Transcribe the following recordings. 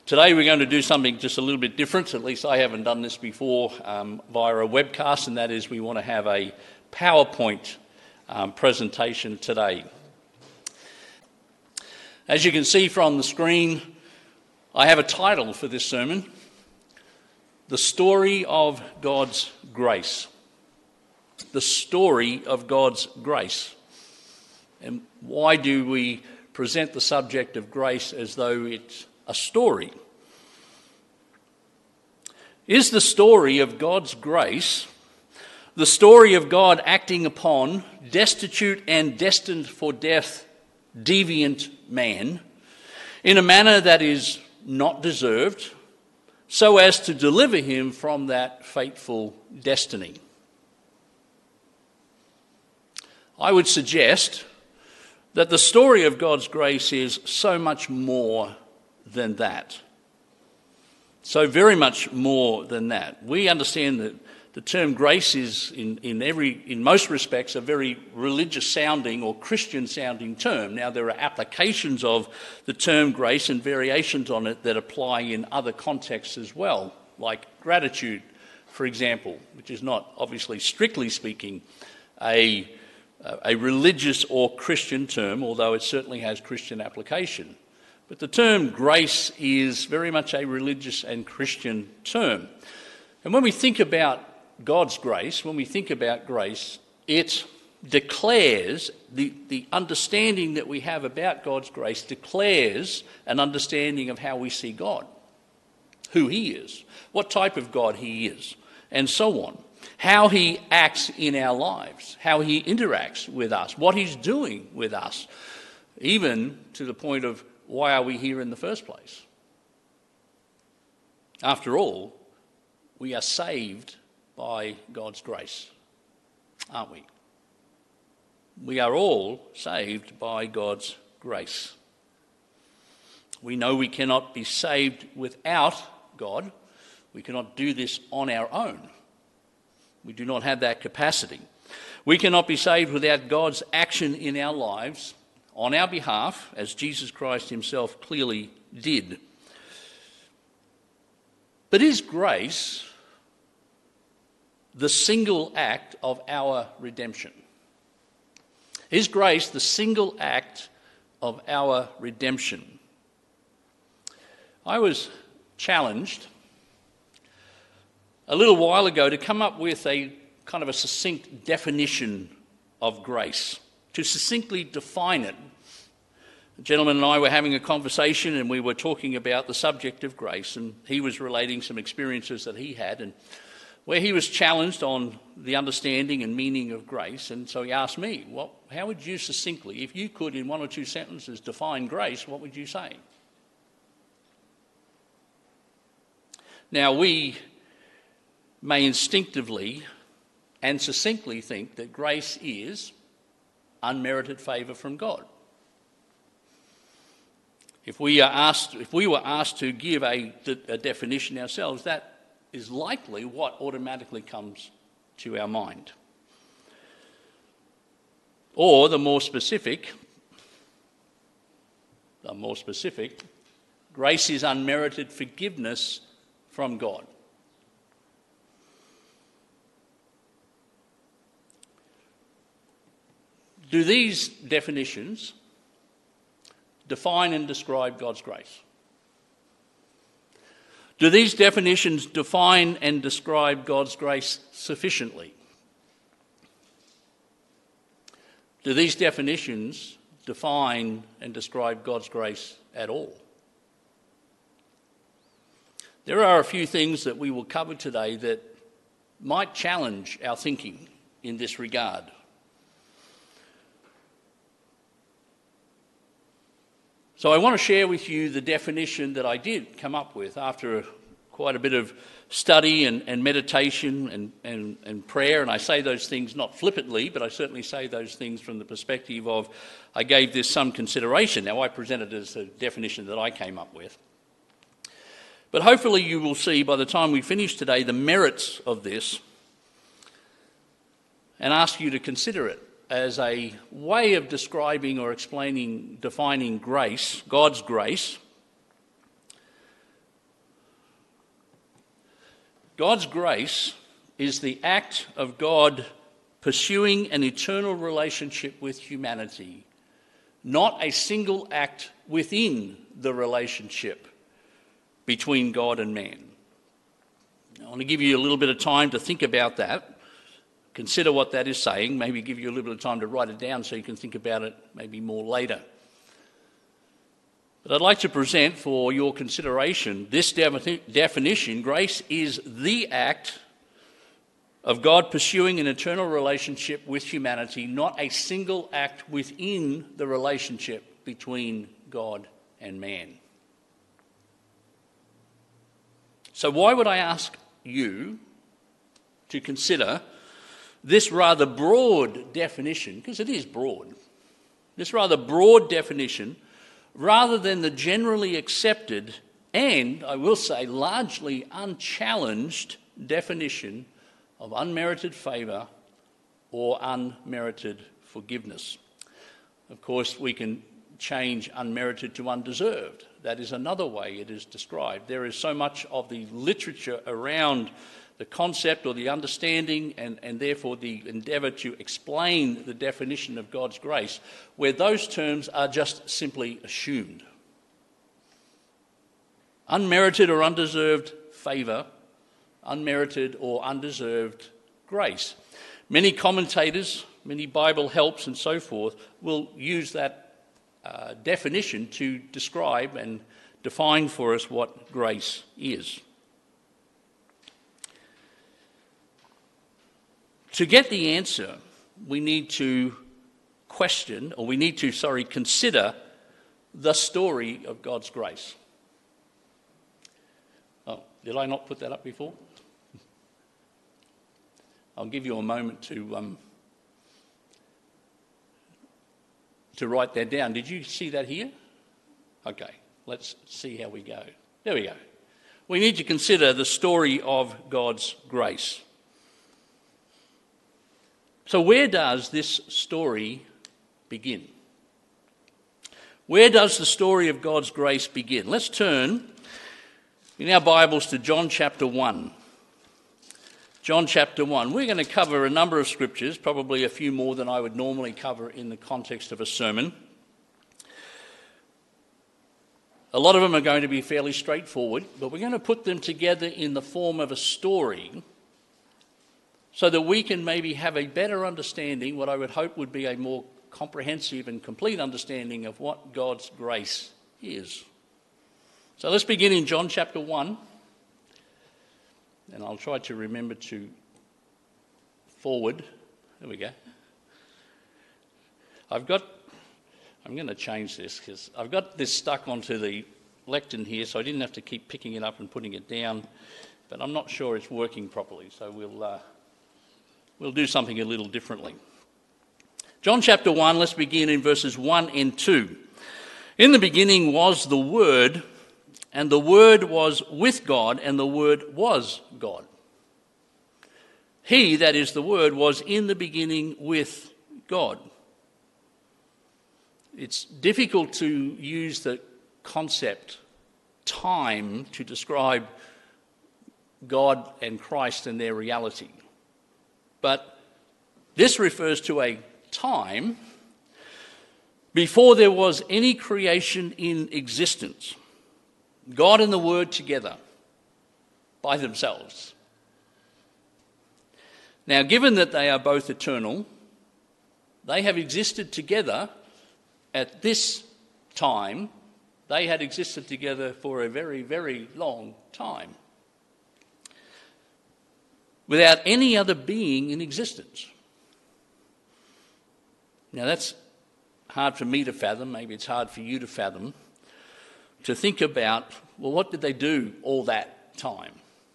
Today we're going to do something just a little bit different. At least I haven't done this before via a webcast, and that is we want to have a PowerPoint presentation today. As you can see from the screen, I have a title for this sermon: The Story of God's Grace. The story of God's grace. And why do we present the subject of grace as though it's a story? Is the story of God's grace the story of God acting upon destitute and destined for death deviant man in a manner that is not deserved, so as to deliver him from that fateful destiny? I would suggest that the story of God's grace is so much more than that. So very much more than that. We understand that the term grace is in most respects a very religious sounding or Christian sounding term. Now there are applications of the term grace and variations on it that apply in other contexts as well, like gratitude, for example, which is not, obviously strictly speaking, a religious or Christian term, although it certainly has Christian application. But the term grace is very much a religious and Christian term. And when we think about God's grace, when we think about grace, it declares, the understanding that we have about God's grace declares an understanding of how we see God, who he is, what type of God he is, and so on. How he acts in our lives, how he interacts with us, what he's doing with us, even to the point of why are we here in the first place? After all, we are saved by God's grace, aren't we? We are all saved by God's grace. We know we cannot be saved without God. We cannot do this on our own. We do not have that capacity. We cannot be saved without God's action in our lives on our behalf, as Jesus Christ himself clearly did. But is grace the single act of our redemption? Is grace the single act of our redemption? I was challenged a little while ago to come up with a kind of a succinct definition of grace, to succinctly define it. The gentleman and I were having a conversation and we were talking about the subject of grace, and he was relating some experiences that he had and where he was challenged on the understanding and meaning of grace. And so he asked me, well, how would you succinctly, if you could in one or two sentences define grace, what would you say? Now we may instinctively and succinctly think that grace is unmerited favour from God. If we were asked to give a definition ourselves, that is likely what automatically comes to our mind. Or the more specific, grace is unmerited forgiveness from God. Do these definitions define and describe God's grace? Do these definitions define and describe God's grace sufficiently? Do these definitions define and describe God's grace at all? There are a few things that we will cover today that might challenge our thinking in this regard. So I want to share with you the definition that I did come up with after quite a bit of study and meditation and prayer. And I say those things not flippantly, but I certainly say those things from the perspective of I gave this some consideration. Now I present it as a definition that I came up with. But hopefully you will see by the time we finish today the merits of this and ask you to consider it as a way of describing or explaining, defining grace, God's grace, God's grace is the act of God pursuing an eternal relationship with humanity, not a single act within the relationship between God and man. I want to give you a little bit of time to think about that, consider what that is saying, maybe give you a little bit of time to write it down so you can think about it maybe more later. But I'd like to present for your consideration this definition. Grace is the act of God pursuing an eternal relationship with humanity, not a single act within the relationship between God and man. So why would I ask you to consider this rather broad definition, because it is broad, this rather broad definition, rather than the generally accepted and, I will say, largely unchallenged definition of unmerited favour or unmerited forgiveness. Of course, we can change unmerited to undeserved. That is another way it is described. There is so much of the literature around the concept or the understanding and therefore the endeavour to explain the definition of God's grace where those terms are just simply assumed. Unmerited or undeserved favour, unmerited or undeserved grace. Many commentators, many Bible helps and so forth will use that definition to describe and define for us what grace is. To get the answer, we need to consider the story of God's grace. Oh, did I not put that up before? I'll give you a moment to write that down. Did you see that here? Okay, let's see how we go. There we go. We need to consider the story of God's grace. So where does this story begin? Where does the story of God's grace begin? Let's turn in our Bibles to John chapter 1. John chapter 1. We're going to cover a number of scriptures, probably a few more than I would normally cover in the context of a sermon. A lot of them are going to be fairly straightforward, but we're going to put them together in the form of a story so that we can maybe have a better understanding, what I would hope would be a more comprehensive and complete understanding of what God's grace is. So let's begin in John chapter 1. And I'll try to remember to forward. There we go. I'm going to change this because I've got this stuck onto the lectern here, so I didn't have to keep picking it up and putting it down. But I'm not sure it's working properly, so we'll do something a little differently. John chapter 1, let's begin in verses 1 and 2. In the beginning was the Word, and the Word was with God, and the Word was God. He, that is the Word, was in the beginning with God. It's difficult to use the concept time to describe God and Christ and their reality. But this refers to a time before there was any creation in existence. God and the Word together by themselves. Now, given that they are both eternal, they have existed together at this time. They had existed together for a very, very long time, without any other being in existence. Now, that's hard for me to fathom. Maybe it's hard for you to fathom. To think about, well, what did they do all that time?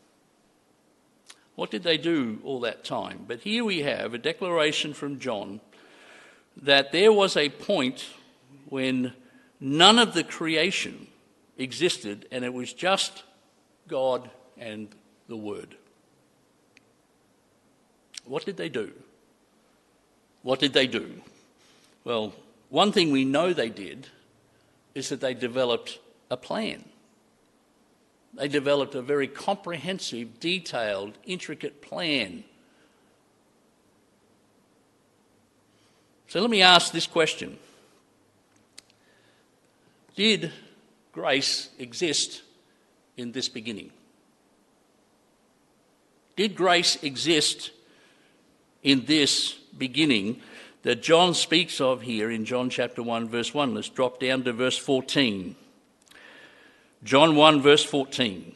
What did they do all that time? But here we have a declaration from John that there was a point when none of the creation existed and it was just God and the Word. What did they do? What did they do? Well, one thing we know they did is that they developed a plan. They developed a very comprehensive, detailed, intricate plan. So let me ask this question. Did grace exist in this beginning? Did grace exist in this beginning that John speaks of here in John chapter 1 verse 1? Let's drop down to verse 14. John 1 verse 14.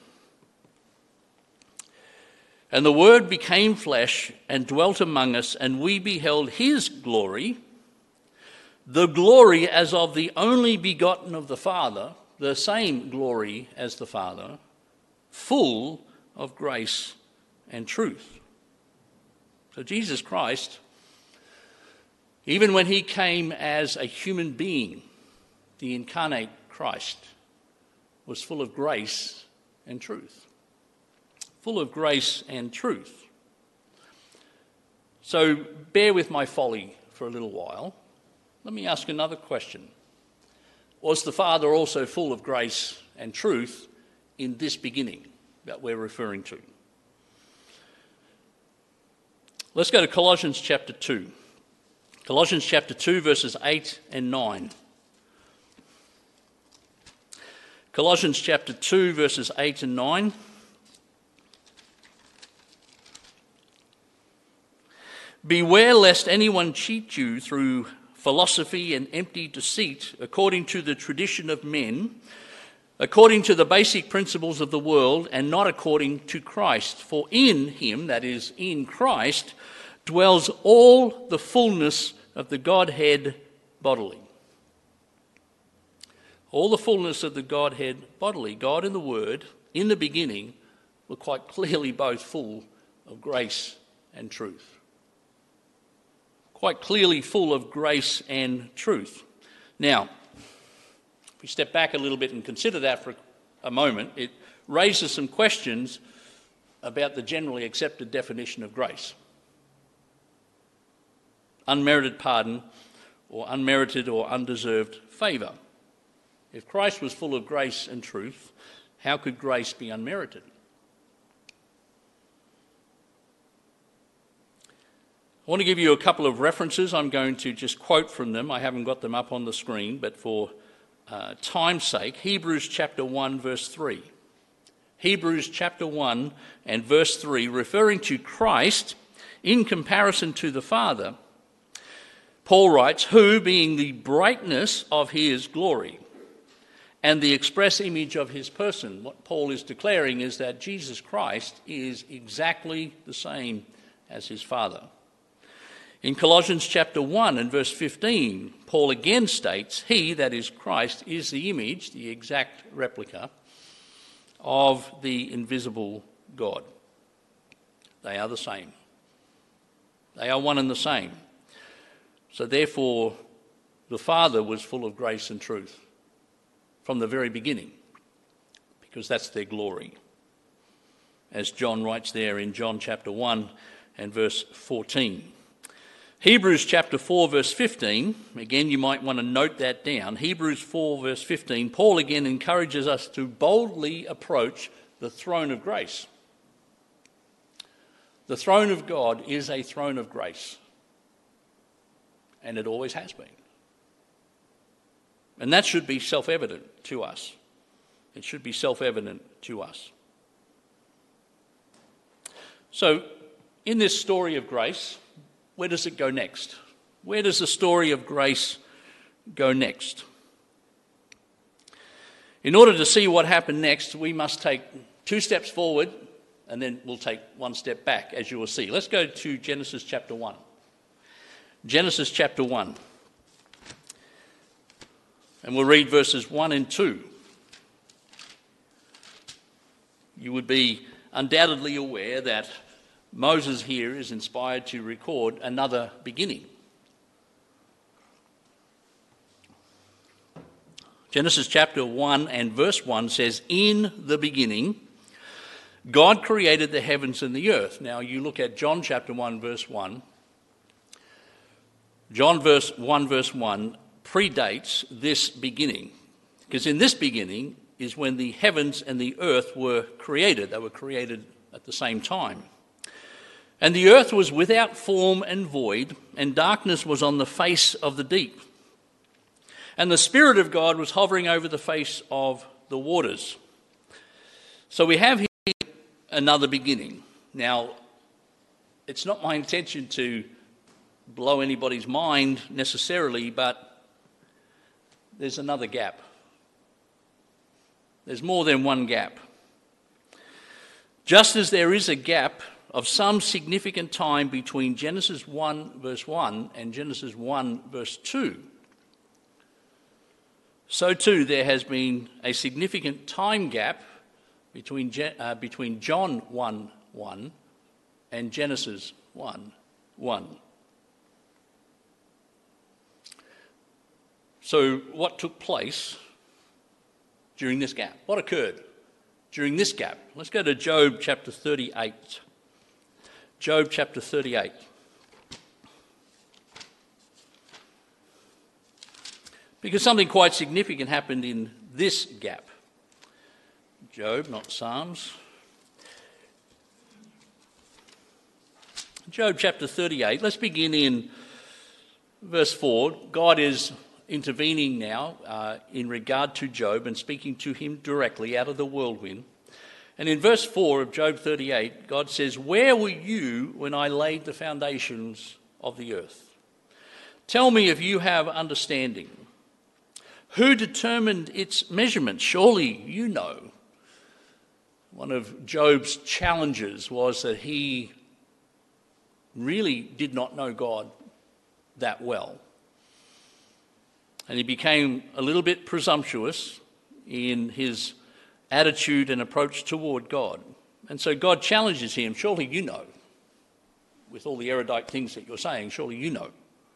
And the Word became flesh and dwelt among us, and we beheld his glory, the glory as of the only begotten of the Father, the same glory as the Father, full of grace and truth. So Jesus Christ, even when he came as a human being, the incarnate Christ, was full of grace and truth. Full of grace and truth. So bear with my folly for a little while. Let me ask another question. Was the Father also full of grace and truth in this beginning that we're referring to? Let's go to Colossians chapter 2. Colossians chapter 2 verses 8 and 9. Colossians chapter 2 verses 8 and 9. Beware lest anyone cheat you through philosophy and empty deceit, according to the tradition of men, according to the basic principles of the world, and not according to Christ. For in him, that is, in Christ, dwells all the fullness of the Godhead bodily. All the fullness of the Godhead bodily. God and the Word, in the beginning, were quite clearly both full of grace and truth. Quite clearly full of grace and truth. Now, if we step back a little bit and consider that for a moment, it raises some questions about the generally accepted definition of grace. Unmerited pardon, or unmerited or undeserved favour. If Christ was full of grace and truth, how could grace be unmerited? I want to give you a couple of references. I'm going to just quote from them. I haven't got them up on the screen, but for time's sake, Hebrews chapter 1 verse 3. Hebrews chapter 1 and verse 3, referring to Christ in comparison to the Father, Paul writes, who, being the brightness of his glory and the express image of his person, what Paul is declaring is that Jesus Christ is exactly the same as his Father. In Colossians chapter 1 and verse 15, Paul again states, he, that is Christ, is the image, the exact replica of the invisible God. They are the same. They are one and the same. So therefore, the Father was full of grace and truth from the very beginning, because that's their glory. As John writes there in John chapter 1 and verse 14. Hebrews chapter 4 verse 15, again you might want to note that down. Hebrews 4 verse 15, Paul again encourages us to boldly approach the throne of grace. The throne of God is a throne of grace. And it always has been. And that should be self-evident to us. It should be self-evident to us. So, in this story of grace, where does it go next? Where does the story of grace go next? In order to see what happened next, we must take 2 steps forward and then we'll take 1 step back, as you will see. Let's go to Genesis chapter 1. Genesis chapter 1. And we'll read verses 1 and 2. You would be undoubtedly aware that Moses here is inspired to record another beginning. Genesis chapter 1 and verse 1 says, in the beginning, God created the heavens and the earth. Now you look at John chapter 1 verse 1. John 1 verse 1 predates this beginning. Because in this beginning, is when the heavens and the earth were created. They were created at the same time. And the earth was without form and void, and darkness was on the face of the deep. And the Spirit of God was hovering over the face of the waters. So we have here another beginning. Now, it's not my intention to blow anybody's mind necessarily, but there's another gap. There's more than one gap. Just as there is a gap of some significant time between Genesis 1 verse 1 and Genesis 1 verse 2, so too there has been a significant time gap between John 1:1 and Genesis 1:1. So what took place during this gap? What occurred during this gap? Let's go to Job chapter 38. Job chapter 38. Because something quite significant happened in this gap. Job, not Psalms. Job chapter 38. Let's begin in verse 4. God is intervening now in regard to Job and speaking to him directly out of the whirlwind. And in verse 4 of Job 38, God says, "Where were you when I laid the foundations of the earth? Tell me if you have understanding. Who determined its measurement? Surely you know." One of Job's challenges was that he really did not know God that well. And he became a little bit presumptuous in his attitude and approach toward God. And so God challenges him, "Surely you know. With all the erudite things that you're saying, surely you know.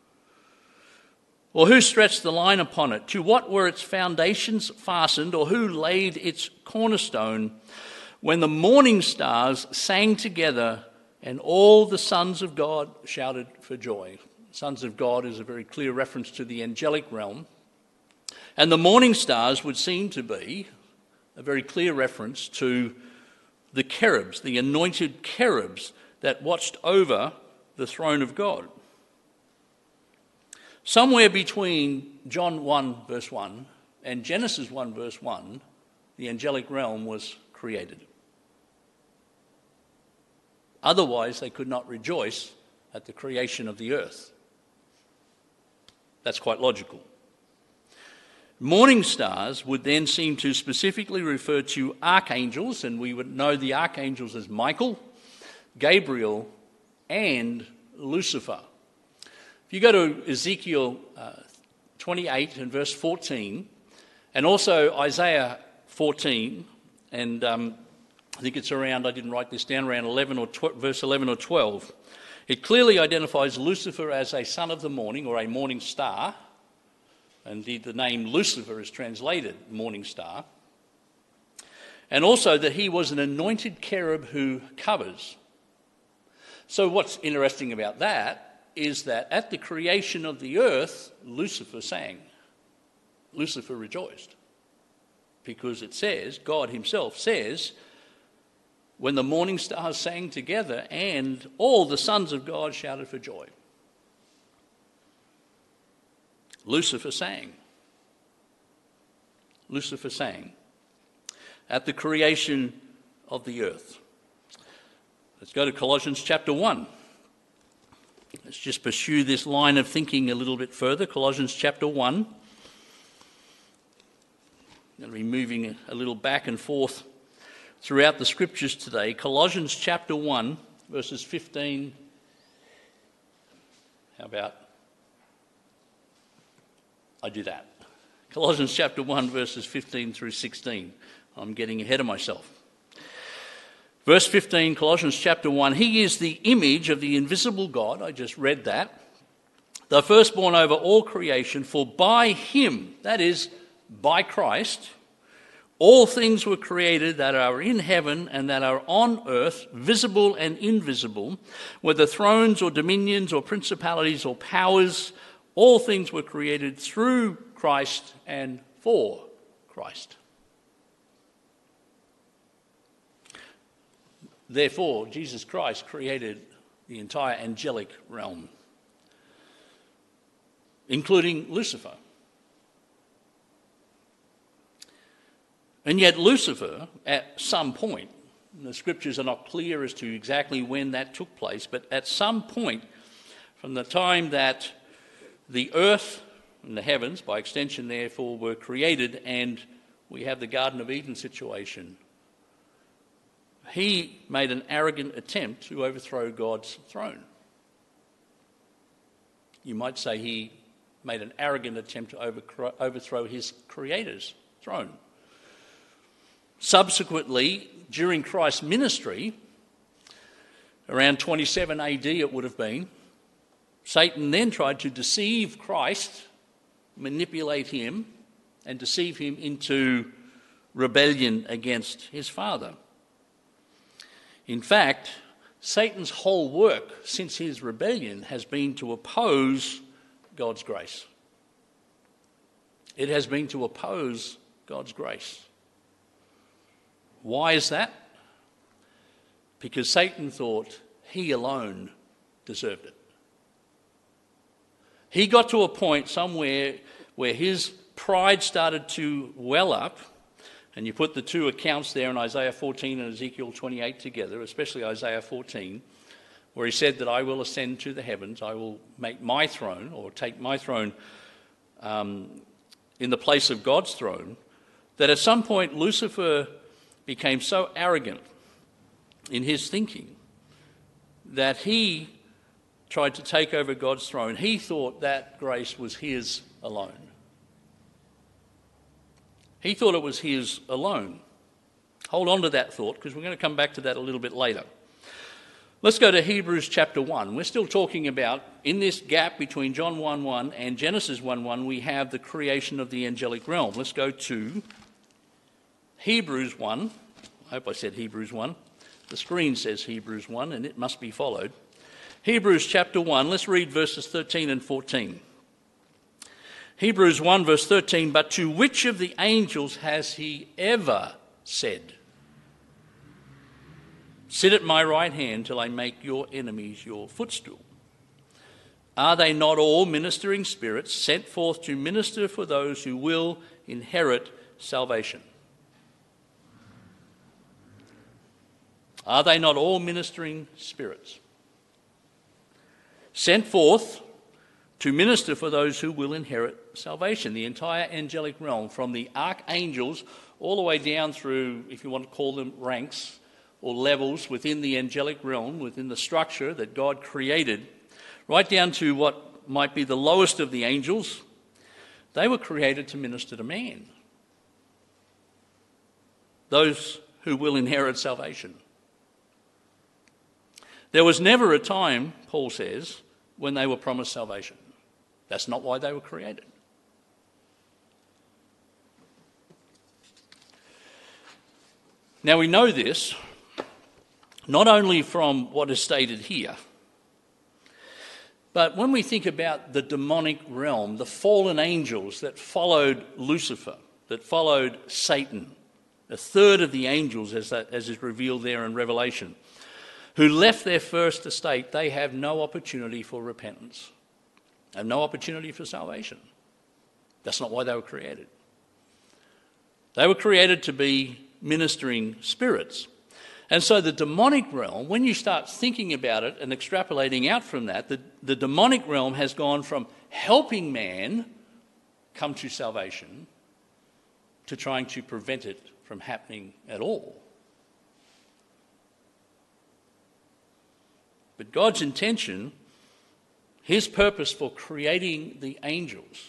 Or who stretched the line upon it? To what were its foundations fastened? Or who laid its cornerstone? When the morning stars sang together and all the sons of God shouted for joy." Sons of God is a very clear reference to the angelic realm. And the morning stars would seem to be a very clear reference to the cherubs, the anointed cherubs that watched over the throne of God. Somewhere between John 1 verse 1 and Genesis 1 verse 1, the angelic realm was created. Otherwise, they could not rejoice at the creation of the earth. That's quite logical. Morning stars would then seem to specifically refer to archangels, and we would know the archangels as Michael, Gabriel, and Lucifer. If you go to Ezekiel 28 and verse 14, and also Isaiah 14, and I think it's around, I didn't write this down, around verse 11 or 12, it clearly identifies Lucifer as a son of the morning or a morning star. Indeed, the name Lucifer is translated morning star. And also that he was an anointed cherub who covers. So what's interesting about that is that at the creation of the earth, Lucifer sang. Lucifer rejoiced. Because it says, God himself says, when the morning stars sang together and all the sons of God shouted for joy. Lucifer sang. Lucifer sang at the creation of the earth. Let's go to Colossians chapter 1. Let's just pursue this line of thinking a little bit further. Colossians chapter 1. I'm going to be moving a little back and forth throughout the scriptures today. Colossians chapter 1, verses 15. How about I do that? Colossians chapter 1, verses 15 through 16. I'm getting ahead of myself. Verse 15, Colossians chapter 1. He is the image of the invisible God. I just read that. The firstborn over all creation, for by him, that is, by Christ, all things were created that are in heaven and that are on earth, visible and invisible, whether thrones or dominions or principalities or powers. All things were created through Christ and for Christ. Therefore, Jesus Christ created the entire angelic realm, including Lucifer. And yet Lucifer, at some point, and the scriptures are not clear as to exactly when that took place, but at some point from the time that the earth and the heavens, by extension therefore, were created and we have the Garden of Eden situation, he made an arrogant attempt to overthrow God's throne. You might say he made an arrogant attempt to overthrow his Creator's throne. Subsequently, during Christ's ministry, around 27 AD it would have been, Satan then tried to deceive Christ, manipulate him, and deceive him into rebellion against his Father. In fact, Satan's whole work since his rebellion has been to oppose God's grace. It has been to oppose God's grace. Why is that? Because Satan thought he alone deserved it. He got to a point somewhere where his pride started to well up, and you put the two accounts there in Isaiah 14 and Ezekiel 28 together, especially Isaiah 14, where he said that I will ascend to the heavens, I will make my throne, or take my throne in the place of God's throne, that at some point Lucifer became so arrogant in his thinking that he tried to take over God's throne. He thought that grace was his alone. He thought it was his alone. Hold on to that thought, because we're going to come back to that a little bit later. Let's go to Hebrews chapter 1. We're still talking about, in this gap between John 1:1 and Genesis 1:1, we have the creation of the angelic realm. Let's go to Hebrews 1. I hope I said Hebrews 1. The screen says Hebrews 1, and it must be followed. Hebrews chapter 1, let's read verses 13 and 14. Hebrews 1 verse 13, but to which of the angels has he ever said, sit at my right hand till I make your enemies your footstool? Are they not all ministering spirits sent forth to minister for those who will inherit salvation? Are they not all ministering spirits sent forth to minister for those who will inherit salvation? The entire angelic realm, from the archangels all the way down through, if you want to call them ranks or levels within the angelic realm, within the structure that God created, right down to what might be the lowest of the angels, they were created to minister to man. Those who will inherit salvation. There was never a time, Paul says, when they were promised salvation. That's not why they were created. Now we know this not only from what is stated here, but when we think about the demonic realm, the fallen angels that followed Lucifer, that followed Satan, a third of the angels as is revealed there in Revelation, who left their first estate, they have no opportunity for repentance and no opportunity for salvation. That's not why they were created. They were created to be ministering spirits. And so the demonic realm, when you start thinking about it and extrapolating out from that, the demonic realm has gone from helping man come to salvation to trying to prevent it from happening at all. But God's intention, his purpose for creating the angels,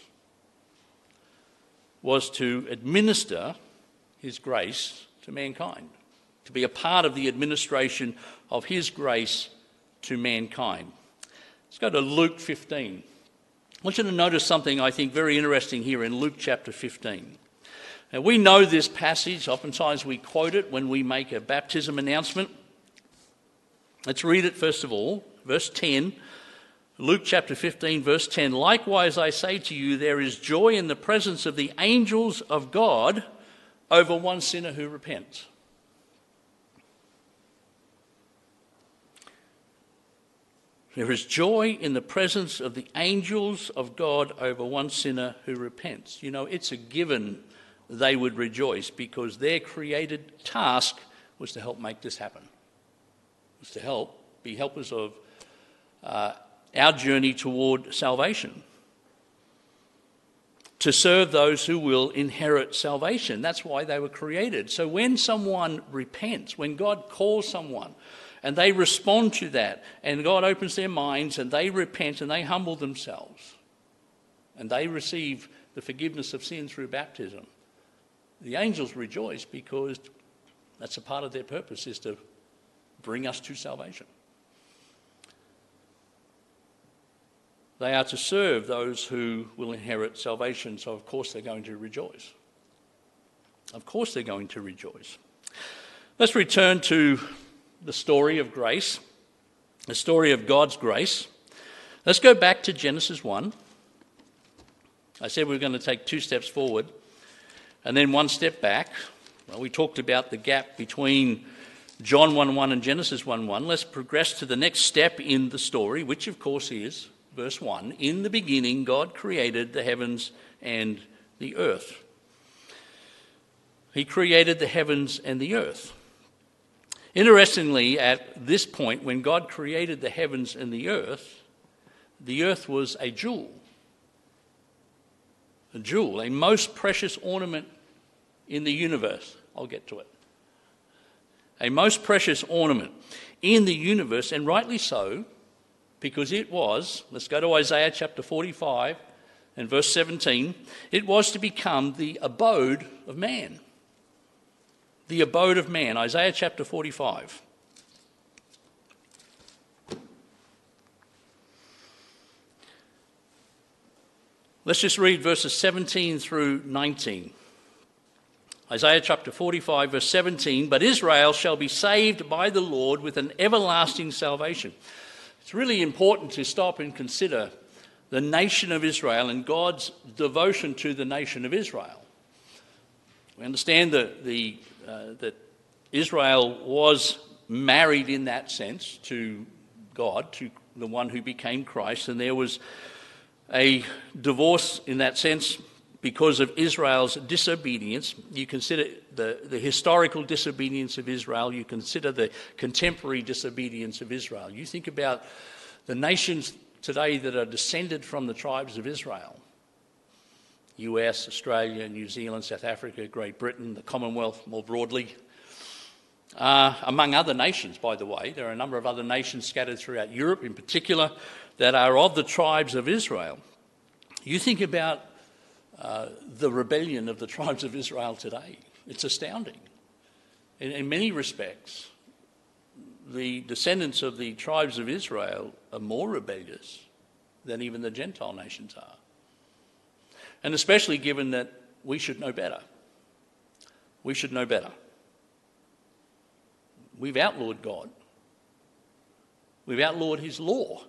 was to administer his grace to mankind, to be a part of the administration of his grace to mankind. Let's go to Luke 15. I want you to notice something I think very interesting here in Luke chapter 15. Now, we know this passage. Oftentimes we quote it when we make a baptism announcement. Let's read it first of all, verse 10. Luke chapter 15, verse 10. Likewise, I say to you, there is joy in the presence of the angels of God over one sinner who repents. There is joy in the presence of the angels of God over one sinner who repents. You know, it's a given they would rejoice because their created task was to help make this happen. It was to be helpers of our journey toward salvation. To serve those who will inherit salvation. That's why they were created. So when someone repents, when God calls someone, and they respond to that, and God opens their minds, and they repent, and they humble themselves, and they receive the forgiveness of sin through baptism, the angels rejoice because that's a part of their purpose, is to bring us to salvation. They are to serve those who will inherit salvation, so of course they're going to rejoice. Of course they're going to rejoice. Let's return to the story of grace, the story of God's grace. Let's go back to Genesis 1. I said we were going to take 2 steps forward and then 1 step back. Well, we talked about the gap between John 1:1 and Genesis 1:1. Let's progress to the next step in the story, which of course is verse 1. In the beginning, God created the heavens and the earth. He created the heavens and the earth. Interestingly, at this point, when God created the heavens and the earth was a jewel. A jewel, a most precious ornament in the universe. I'll get to it. A most precious ornament in the universe, and rightly so, because it was, let's go to Isaiah chapter 45 and verse 17, it was to become the abode of man. The abode of man, Isaiah chapter 45. Let's just read verses 17 through 19. Isaiah chapter 45, verse 17, but Israel shall be saved by the Lord with an everlasting salvation. It's really important to stop and consider the nation of Israel and God's devotion to the nation of Israel. We understand that Israel was married in that sense to God, to the one who became Christ, and there was a divorce in that sense because of Israel's disobedience. You consider the historical disobedience of Israel, you consider the contemporary disobedience of Israel. You think about the nations today that are descended from the tribes of Israel. US, Australia, New Zealand, South Africa, Great Britain, the Commonwealth more broadly. Among other nations, by the way. There are a number of other nations scattered throughout Europe in particular that are of the tribes of Israel. You think about the rebellion of the tribes of Israel today. It's astounding. In many respects, the descendants of the tribes of Israel are more rebellious than even the Gentile nations are. And especially given that we should know better. We should know better. We've outlawed God. We've outlawed his law.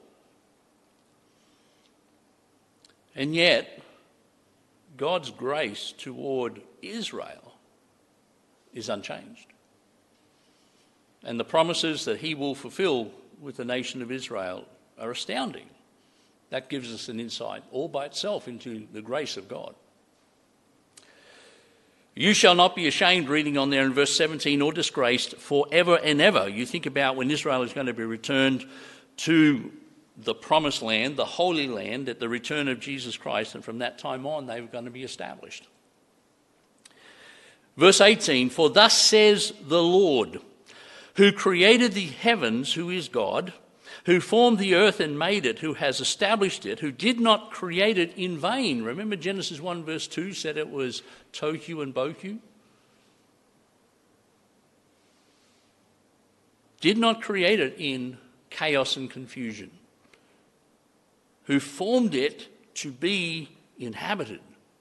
And yet, God's grace toward Israel is unchanged. And the promises that he will fulfill with the nation of Israel are astounding. That gives us an insight all by itself into the grace of God. You shall not be ashamed, reading on there in verse 17, or disgraced forever and ever. You think about when Israel is going to be returned to the promised land, the Holy Land, at the return of Jesus Christ, and from that time on they were going to be established. Verse 18, for thus says the Lord, who created the heavens, who is God, who formed the earth and made it, who has established it, who did not create it in vain. Remember Genesis 1 verse 2 said it was tohu and bohu? Did not create it in chaos and confusion. Who formed it to be inhabited.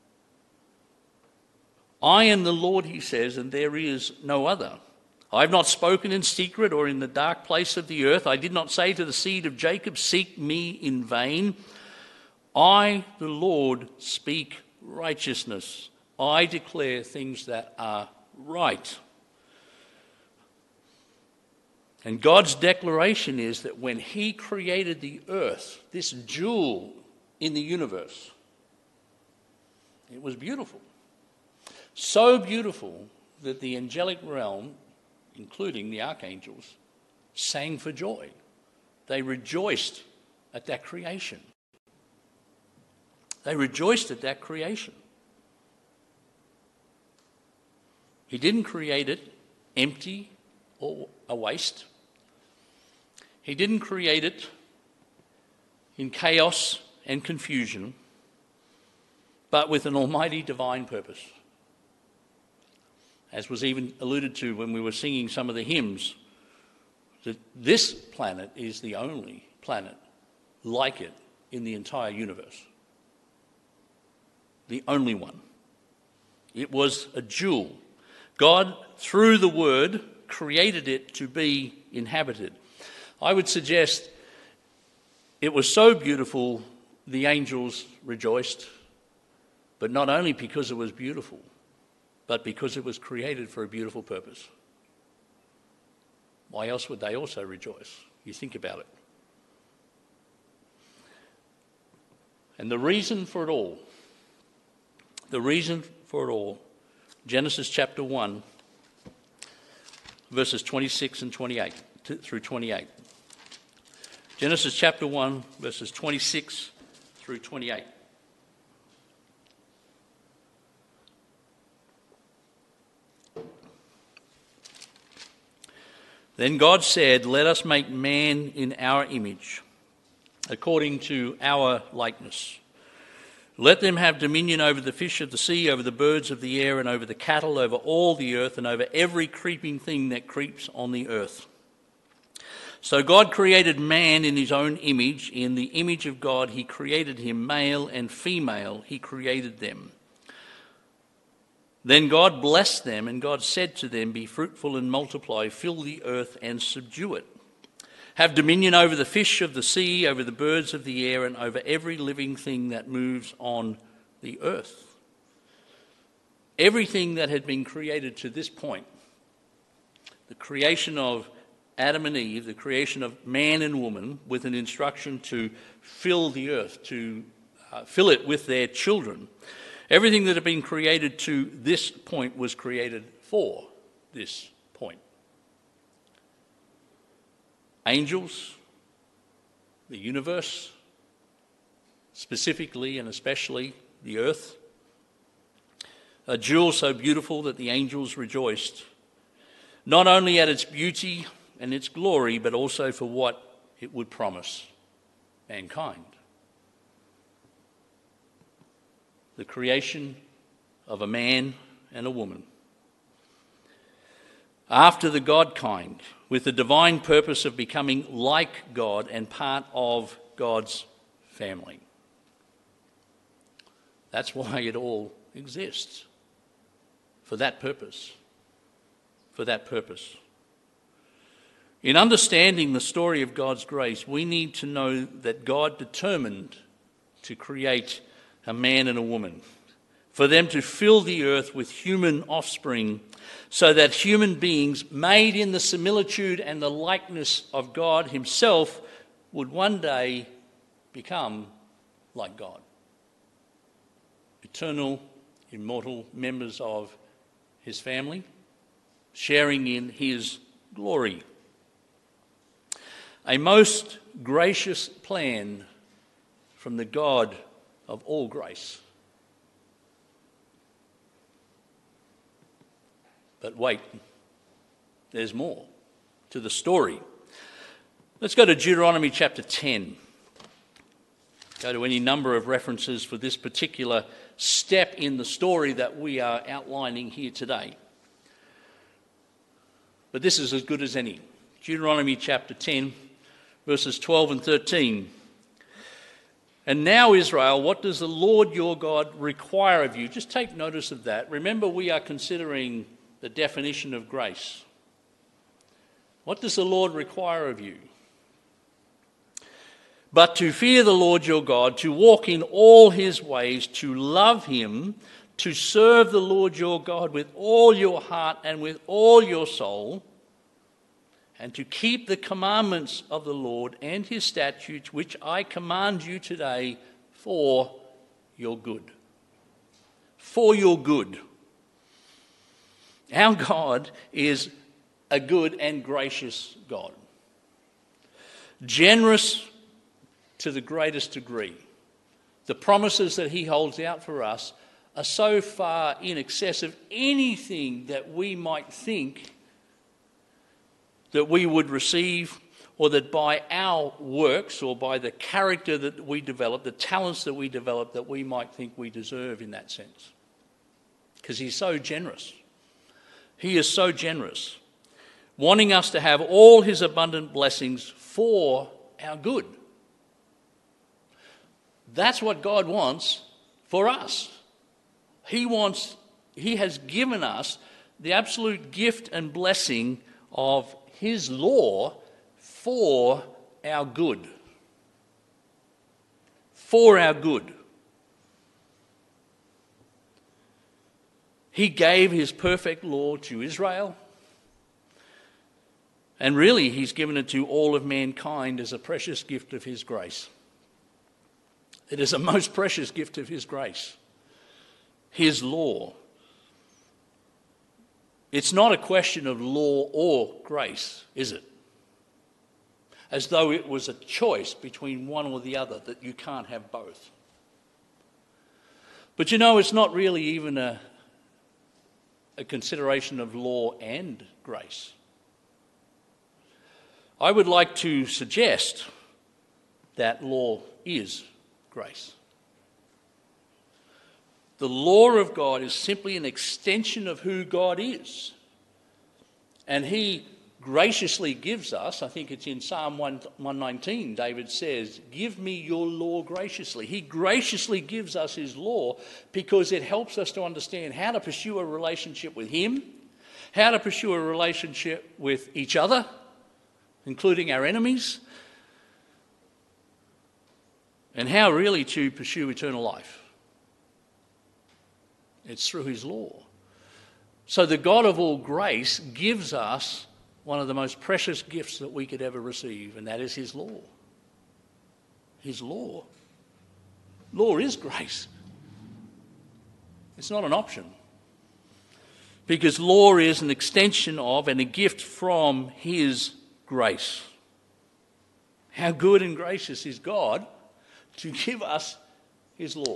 I am the Lord, he says, and there is no other. I have not spoken in secret or in the dark place of the earth. I did not say to the seed of Jacob, seek me in vain. I, the Lord, speak righteousness. I declare things that are right. And God's declaration is that when he created the earth, this jewel in the universe, it was beautiful. So beautiful that the angelic realm, including the archangels, sang for joy. They rejoiced at that creation. They rejoiced at that creation. He didn't create it empty or a waste. He didn't create it in chaos and confusion, but with an almighty divine purpose. As was even alluded to when we were singing some of the hymns, that this planet is the only planet like it in the entire universe. The only one. It was a jewel. God, through the Word, created it to be inhabited. I would suggest it was so beautiful the angels rejoiced, but not only because it was beautiful, but because it was created for a beautiful purpose. Why else would they also rejoice? You think about it. And the reason for it all, Genesis chapter 1, verses 26 and 28 through 28. Genesis chapter 1, verses 26 through 28. Then God said, "Let us make man in our image, according to our likeness. Let them have dominion over the fish of the sea, over the birds of the air, and over the cattle, over all the earth, and over every creeping thing that creeps on the earth." So God created man in his own image. In the image of God he created him, male and female he created them. Then God blessed them, and God said to them, "Be fruitful and multiply, fill the earth and subdue it. Have dominion over the fish of the sea, over the birds of the air, and over every living thing that moves on the earth." Everything that had been created to this point, the creation of Adam and Eve, the creation of man and woman, with an instruction to fill the earth, to fill it with their children. Everything that had been created to this point was created for this point. Angels, the universe, specifically and especially the earth, a jewel so beautiful that the angels rejoiced, not only at its beauty and its glory, but also for what it would promise mankind. The creation of a man and a woman, after the God kind, with the divine purpose of becoming like God and part of God's family. That's why it all exists, for that purpose. For that purpose. In understanding the story of God's grace, we need to know that God determined to create a man and a woman, for them to fill the earth with human offspring, so that human beings made in the similitude and the likeness of God himself would one day become like God. Eternal, immortal members of his family, sharing in his glory. A most gracious plan from the God of all grace. But wait, there's more to the story. Let's go to Deuteronomy chapter 10. Go to any number of references for this particular step in the story that we are outlining here today. But this is as good as any. Deuteronomy chapter 10, verses 12 and 13. "And now, Israel, what does the Lord your God require of you?" Just take notice of that. Remember, we are considering the definition of grace. What does the Lord require of you? "But to fear the Lord your God, to walk in all his ways, to love him, to serve the Lord your God with all your heart and with all your soul, and to keep the commandments of the Lord and his statutes, which I command you today for your good. For your good. Our God is a good and gracious God. Generous to the greatest degree. The promises that he holds out for us are so far in excess of anything that we might think that we would receive, or that by our works or by the character that we develop, the talents that we develop, that we might think we deserve in that sense. Because he's so generous. He is so generous, wanting us to have all his abundant blessings for our good. That's what God wants for us. He has given us the absolute gift and blessing of his law for our good. For our good. He gave his perfect law to Israel, and really he's given it to all of mankind as a precious gift of his grace. It is a most precious gift of his grace. His law. It's not a question of law or grace, is it? As though it was a choice between one or the other, that you can't have both. But it's not really even a consideration of law and grace. I would like to suggest that law is grace. The law of God is simply an extension of who God is. And he graciously gives us, I think it's in Psalm 119, David says, "Give me your law graciously." He graciously gives us his law because it helps us to understand how to pursue a relationship with him, how to pursue a relationship with each other, including our enemies, and how really to pursue eternal life. It's through his law. So the God of all grace gives us one of the most precious gifts that we could ever receive, and that is his law. His law. Law is grace. It's not an option. Because law is an extension of and a gift from his grace. How good and gracious is God to give us his law.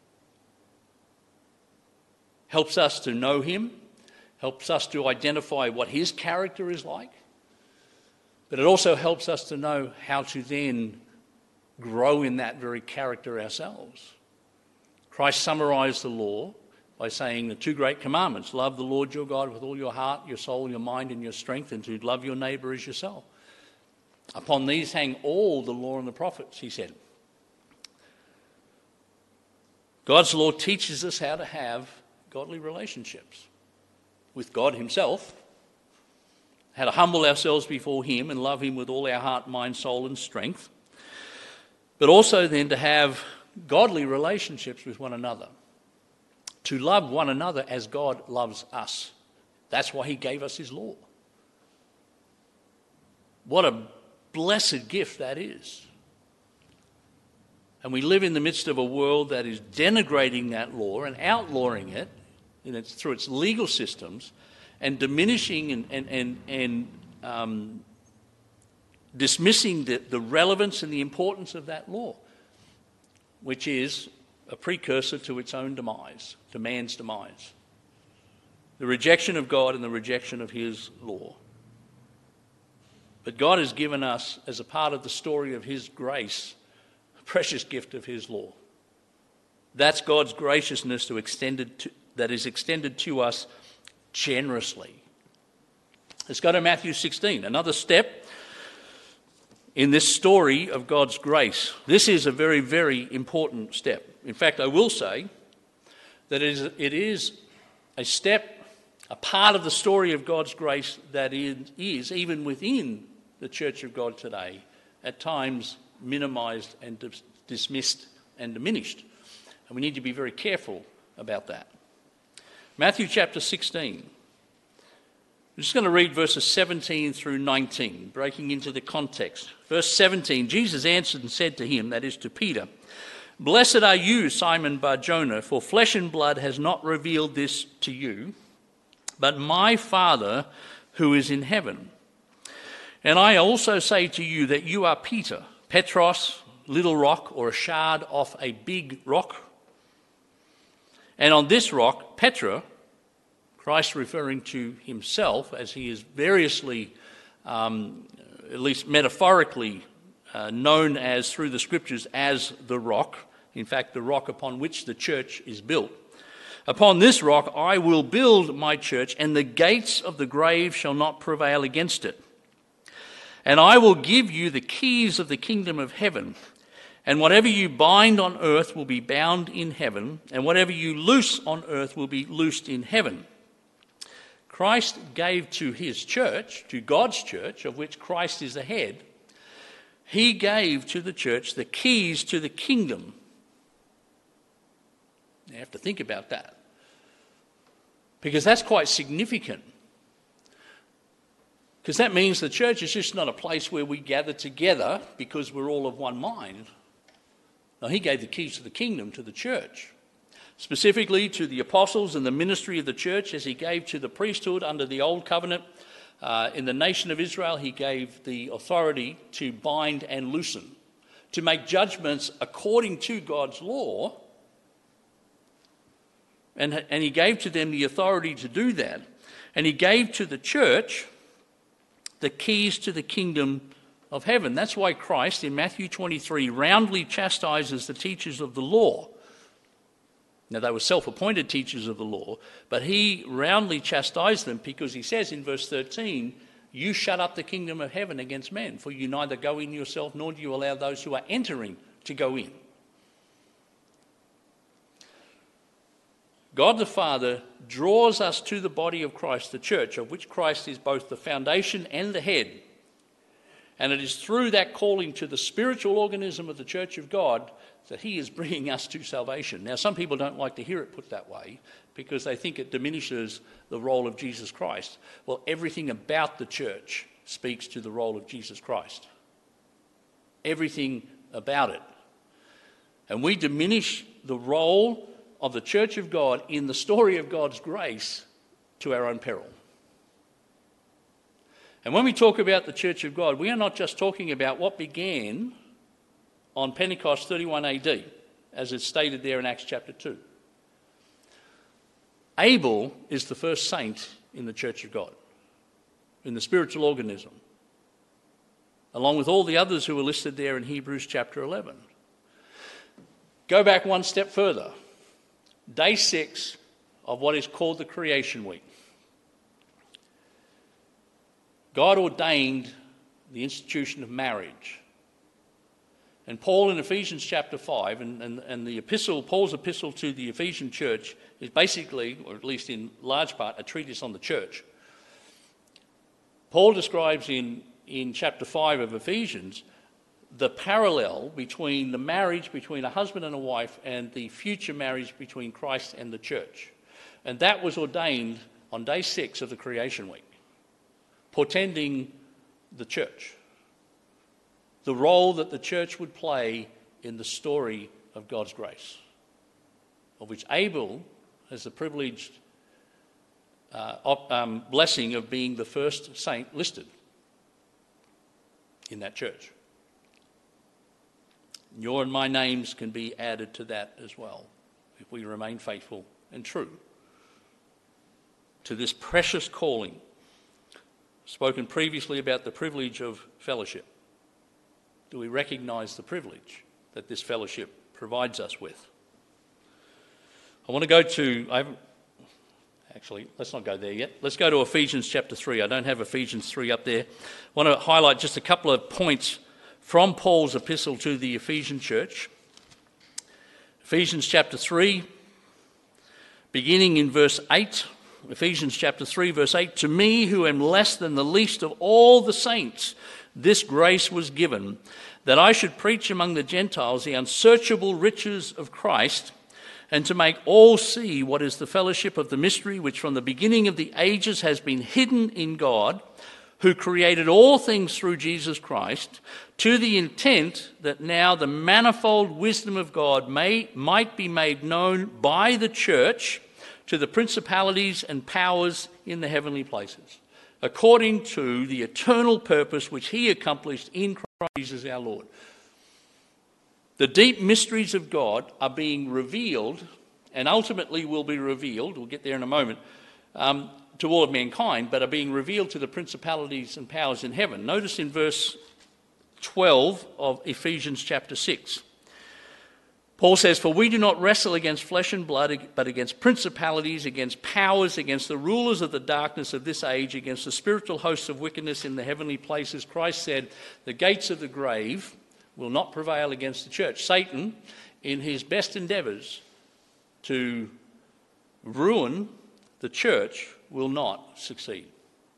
Helps us to know him, helps us to identify what his character is like, but it also helps us to know how to then grow in that very character ourselves. Christ summarized the law by saying the two great commandments: love the Lord your God with all your heart, your soul, your mind, and your strength, and to love your neighbour as yourself. Upon these hang all the law and the prophets, he said. God's law teaches us how to have godly relationships with God himself, how to humble ourselves before him and love him with all our heart, mind, soul, and strength, but also then to have godly relationships with one another, to love one another as God loves us. That's why he gave us his law. What a blessed gift that is. And we live in the midst of a world that is denigrating that law and outlawing it through its legal systems, and diminishing and dismissing the relevance and the importance of that law, which is a precursor to its own demise, to man's demise. The rejection of God and the rejection of his law. But God has given us, as a part of the story of his grace, a precious gift of his law. That's God's graciousness that is extended to us generously. Let's go to Matthew 16, another step in this story of God's grace. This is a very, very important step. In fact, I will say that it is a step, a part of the story of God's grace that is even within the Church of God today, at times minimised and dismissed and diminished. And we need to be very careful about that. Matthew chapter 16. I'm just going to read verses 17 through 19, breaking into the context. Verse 17, Jesus answered and said to him, that is to Peter, "Blessed are you, Simon Bar-Jonah, for flesh and blood has not revealed this to you, but my Father who is in heaven. And I also say to you that you are Peter, Petros, little rock, or a shard off a big rock. And on this rock, Petra," Christ referring to himself as he is variously, at least metaphorically, known as through the scriptures as the rock, in fact the rock upon which the church is built. "Upon this rock I will build my church, and the gates of the grave shall not prevail against it. And I will give you the keys of the kingdom of heaven. And whatever you bind on earth will be bound in heaven, and whatever you loose on earth will be loosed in heaven." Christ gave to his church, to God's church, of which Christ is the head, he gave to the church the keys to the kingdom. You have to think about that, because that's quite significant. Because that means the church is just not a place where we gather together because we're all of one mind. No, he gave the keys to the kingdom to the church, specifically to the apostles and the ministry of the church, as he gave to the priesthood under the old covenant. In the nation of Israel, he gave the authority to bind and loosen, to make judgments according to God's law. And he gave to them the authority to do that. And he gave to the church the keys to the kingdom of heaven. That's why Christ in Matthew 23 roundly chastises the teachers of the law. Now, they were self-appointed teachers of the law, but he roundly chastised them because he says in verse 13, "You shut up the kingdom of heaven against men, for you neither go in yourself nor do you allow those who are entering to go in." God the Father draws us to the body of Christ, the church, of which Christ is both the foundation and the head. And it is through that calling to the spiritual organism of the church of God that he is bringing us to salvation. Now, some people don't like to hear it put that way because they think it diminishes the role of Jesus Christ. Well, everything about the church speaks to the role of Jesus Christ. Everything about it. And we diminish the role of the church of God in the story of God's grace to our own peril. And when we talk about the church of God, we are not just talking about what began on Pentecost 31 AD, as it's stated there in Acts chapter 2. Abel is the first saint in the church of God, in the spiritual organism, along with all the others who are listed there in Hebrews chapter 11. Go back one step further. Day 6 of what is called the Creation Week. God ordained the institution of marriage. And Paul in Ephesians chapter 5, and the epistle, Paul's epistle to the Ephesian church is basically, or at least in large part, a treatise on the church. Paul describes in chapter 5 of Ephesians the parallel between the marriage between a husband and a wife and the future marriage between Christ and the church. And that was ordained on day 6 of the Creation Week, portending the church, the role that the church would play in the story of God's grace, of which Abel has the privileged blessing of being the first saint listed in that church. Your and my names can be added to that as well if we remain faithful and true to this precious calling. Spoken previously about the privilege of fellowship. Do we recognise the privilege that this fellowship provides us with? I want to go to, let's not go there yet. Let's go to Ephesians chapter 3. I don't have Ephesians 3 up there. I want to highlight just a couple of points from Paul's epistle to the Ephesian church. Ephesians chapter 3, beginning in verse 8. Ephesians chapter 3, verse 8. "To me, who am less than the least of all the saints, this grace was given, that I should preach among the Gentiles the unsearchable riches of Christ, and to make all see what is the fellowship of the mystery which from the beginning of the ages has been hidden in God, who created all things through Jesus Christ, to the intent that now the manifold wisdom of God might be made known by the church to the principalities and powers in the heavenly places, according to the eternal purpose which he accomplished in Christ Jesus our Lord. The deep mysteries of God are being revealed, and ultimately will be revealed, we'll get there in a moment, to all of mankind, but are being revealed to the principalities and powers in heaven. Notice in verse 12 of Ephesians chapter 6. Paul says, "For we do not wrestle against flesh and blood, but against principalities, against powers, against the rulers of the darkness of this age, against the spiritual hosts of wickedness in the heavenly places." Christ said, the gates of the grave will not prevail against the church. Satan, in his best endeavours to ruin the church, will not succeed.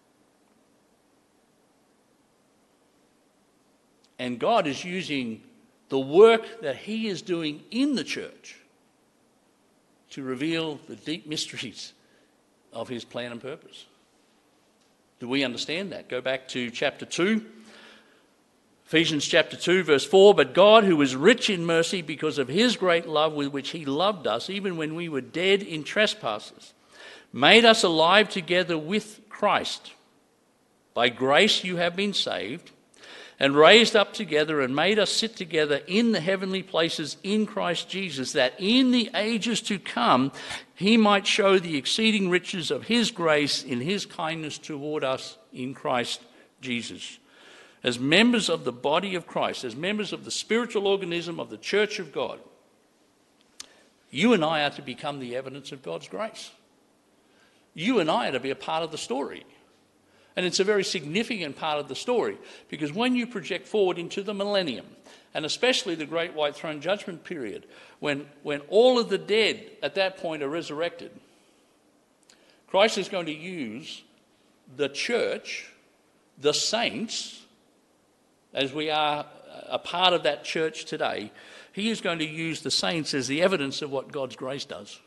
And God is using the work that he is doing in the church to reveal the deep mysteries of his plan and purpose. Do we understand that? Go back to chapter 2. Ephesians chapter 2 verse 4, "But God, who is rich in mercy because of his great love with which he loved us, even when we were dead in trespasses, made us alive together with Christ. By grace you have been saved, and raised up together and made us sit together in the heavenly places in Christ Jesus, that in the ages to come he might show the exceeding riches of his grace in his kindness toward us in Christ Jesus." As members of the body of Christ, as members of the spiritual organism of the church of God, you and I are to become the evidence of God's grace. You and I are to be a part of the story. And it's a very significant part of the story, because when you project forward into the millennium, and especially the Great White Throne Judgment period, when all of the dead at that point are resurrected, Christ is going to use the church, the saints, as we are a part of that church today, he is going to use the saints as the evidence of what God's grace does.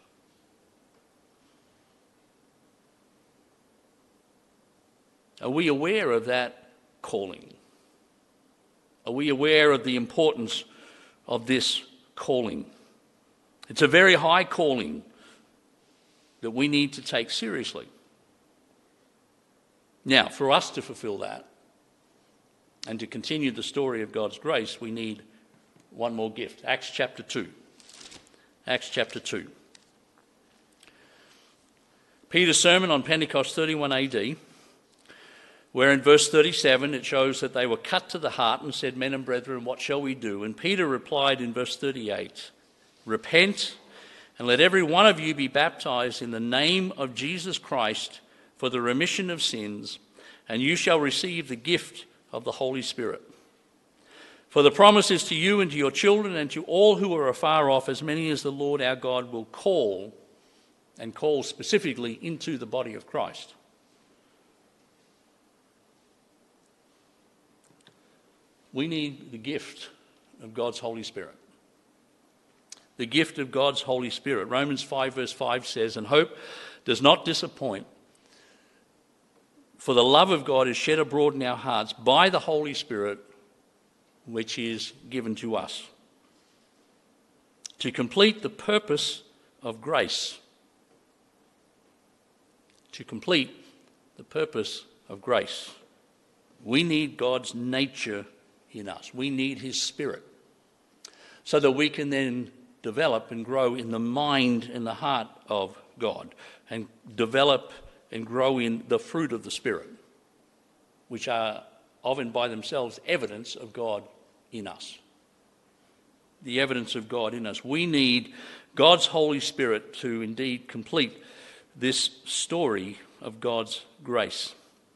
Are we aware of that calling? Are we aware of the importance of this calling? It's a very high calling that we need to take seriously. Now, for us to fulfill that and to continue the story of God's grace, we need one more gift. Acts chapter 2. Acts chapter 2. Peter's sermon on Pentecost 31 AD, where in verse 37 it shows that they were cut to the heart and said, "Men and brethren, what shall we do?" And Peter replied in verse 38, "Repent, and let every one of you be baptized in the name of Jesus Christ for the remission of sins, and you shall receive the gift of the Holy Spirit. For the promise is to you and to your children and to all who are afar off, as many as the Lord our God will call," and call specifically into the body of Christ. We need the gift of God's Holy Spirit. The gift of God's Holy Spirit. Romans 5 verse 5 says, "And hope does not disappoint, for the love of God is shed abroad in our hearts by the Holy Spirit, which is given to us, to complete the purpose of grace." To complete the purpose of grace. We need God's nature in us. We need his Spirit, so that we can then develop and grow in the mind and the heart of God, and develop and grow in the fruit of the Spirit, which are of and by themselves evidence of God in us. The evidence of God in us. We need God's Holy Spirit to indeed complete this story of God's grace.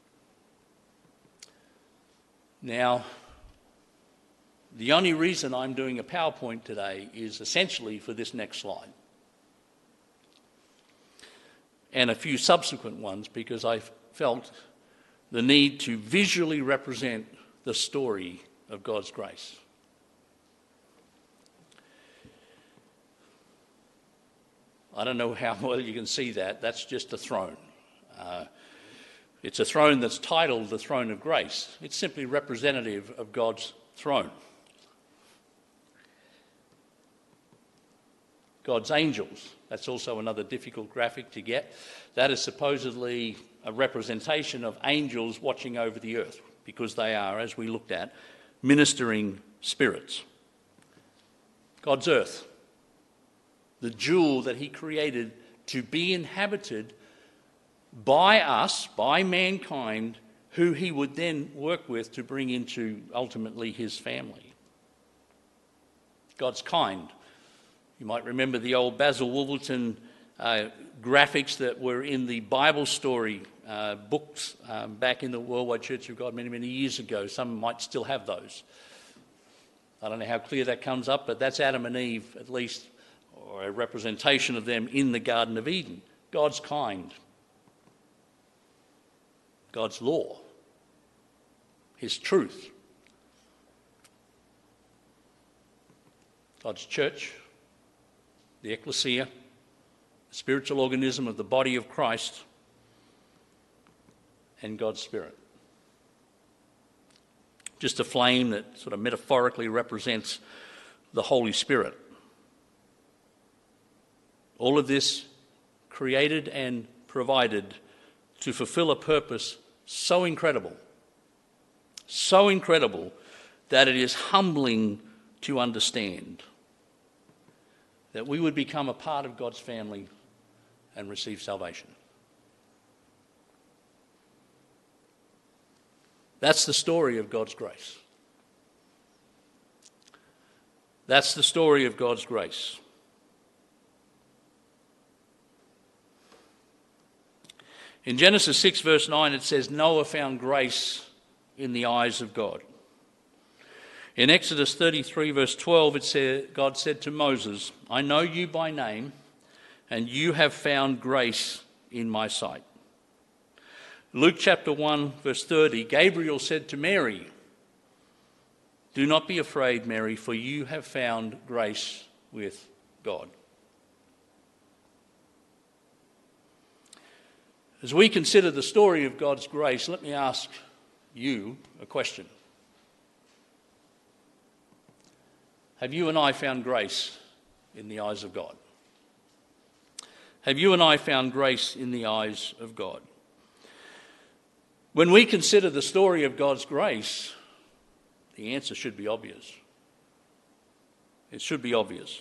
Now, the only reason I'm doing a PowerPoint today is essentially for this next slide, and a few subsequent ones, because I felt the need to visually represent the story of God's grace. I don't know how well you can see that. That's just a throne. It's a throne that's titled the Throne of Grace. It's simply representative of God's throne. God's angels, that's also another difficult graphic to get. That is supposedly a representation of angels watching over the earth, because they are, as we looked at, ministering spirits. God's earth, the jewel that he created to be inhabited by us, by mankind, who he would then work with to bring into ultimately his family. God's kind. You might remember the old Basil Wolverton graphics that were in the Bible story books back in the Worldwide Church of God many, many years ago. Some might still have those. I don't know how clear that comes up, but that's Adam and Eve, at least, or a representation of them in the Garden of Eden. God's kind. God's law. His truth. God's church. The ecclesia, the spiritual organism of the body of Christ, and God's Spirit. Just a flame that sort of metaphorically represents the Holy Spirit. All of this created and provided to fulfill a purpose so incredible that it is humbling to understand. That we would become a part of God's family and receive salvation. That's the story of God's grace. That's the story of God's grace. In Genesis 6 verse 9 it says, Noah found grace in the eyes of God. In Exodus 33 verse 12 it said, God said to Moses, I know you by name, and you have found grace in my sight. Luke chapter 1 verse 30, Gabriel said to Mary, do not be afraid, Mary, for you have found grace with God. As we consider the story of God's grace, let me ask you a question. Have you and I found grace in the eyes of God? Have you and I found grace in the eyes of God? When we consider the story of God's grace, the answer should be obvious. It should be obvious.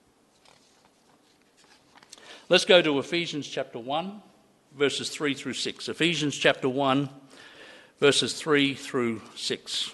Let's go to Ephesians chapter 1, verses 3 through 6. Ephesians chapter 1, verses 3 through 6.